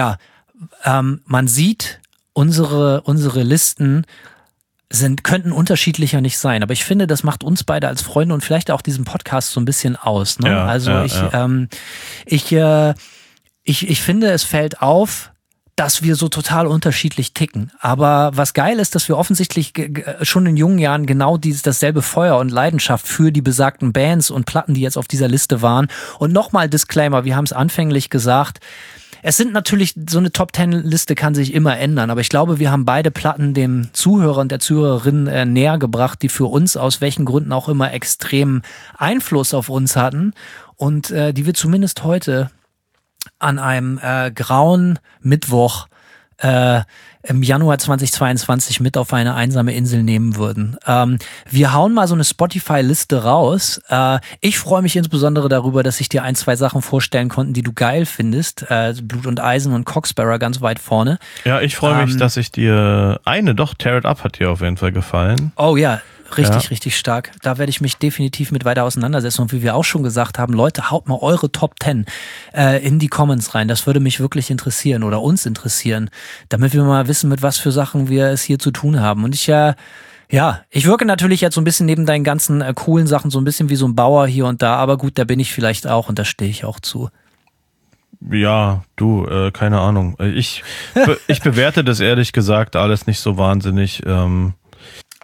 sieht, unsere Listen könnten unterschiedlicher nicht sein, aber ich finde, das macht uns beide als Freunde und vielleicht auch diesen Podcast so ein bisschen aus. Ne? Ich finde, es fällt auf, dass wir so total unterschiedlich ticken. Aber was geil ist, dass wir offensichtlich schon in jungen Jahren genau dasselbe Feuer und Leidenschaft für die besagten Bands und Platten, die jetzt auf dieser Liste waren. Und nochmal Disclaimer, wir haben es anfänglich gesagt, es sind natürlich, so eine Top-10-Liste kann sich immer ändern, aber ich glaube, wir haben beide Platten dem Zuhörer und der Zuhörerin näher gebracht, die für uns aus welchen Gründen auch immer extremen Einfluss auf uns hatten und die wir zumindest heute an einem grauen Mittwoch im Januar 2022 mit auf eine einsame Insel nehmen würden. Wir hauen mal so eine Spotify-Liste raus. Ich freue mich insbesondere darüber, dass ich dir 1, 2 Sachen vorstellen konnte, die du geil findest. Blut und Eisen und Cocksparrow ganz weit vorne. Ja, ich freue mich, dass ich dir Tear It Up hat dir auf jeden Fall gefallen. Oh ja. Richtig stark. Da werde ich mich definitiv mit weiter auseinandersetzen. Und wie wir auch schon gesagt haben, Leute, haut mal eure Top 10 in die Comments rein. Das würde mich wirklich interessieren oder uns interessieren, damit wir mal wissen, mit was für Sachen wir es hier zu tun haben. Und ich wirke natürlich jetzt so ein bisschen neben deinen ganzen coolen Sachen so ein bisschen wie so ein Bauer hier und da. Aber gut, da bin ich vielleicht auch und da stehe ich auch zu. Ja, du, keine Ahnung. Ich bewerte das ehrlich gesagt alles nicht so wahnsinnig.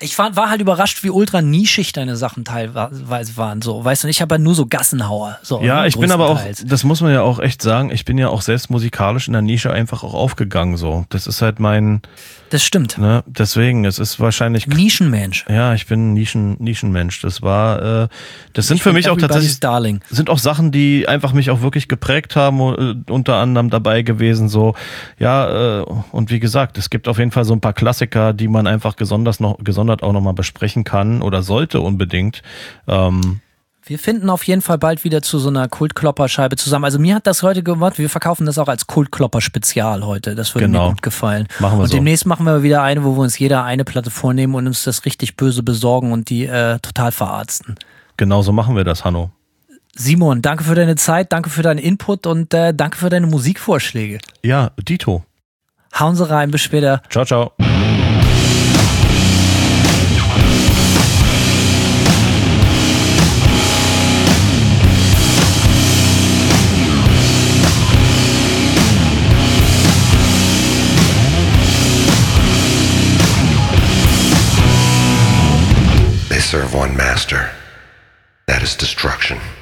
war halt überrascht, wie ultra nischig deine Sachen teilweise waren, so, weißt du, ich habe ja nur so Gassenhauer, so. Ja, ich bin aber auch, das muss man ja auch echt sagen, ich bin ja auch selbst musikalisch in der Nische einfach auch aufgegangen, so. Das ist halt das stimmt. Ne, deswegen, es ist wahrscheinlich... Nischenmensch. Ja, ich bin Nischenmensch. Das sind für mich auch tatsächlich, Darling. sind auch Sachen, die einfach mich auch wirklich geprägt haben, unter anderem dabei gewesen, so, ja, und wie gesagt, es gibt auf jeden Fall so ein paar Klassiker, die man einfach gesondert auch nochmal besprechen kann oder sollte unbedingt. Wir finden auf jeden Fall bald wieder zu so einer Kultklopper-Scheibe zusammen. Also mir hat das heute gemacht, wir verkaufen das auch als Kultklopper-Spezial heute. Das würde mir gut gefallen. Machen wir und so. Demnächst machen wir wieder eine, wo wir uns jeder eine Platte vornehmen und uns das richtig böse besorgen und die total verarzten. Genau so machen wir das, Hanno. Simon, danke für deine Zeit, danke für deinen Input und danke für deine Musikvorschläge. Ja, Dito. Hauen Sie rein, bis später. Ciao, ciao. Serve one master. That is destruction.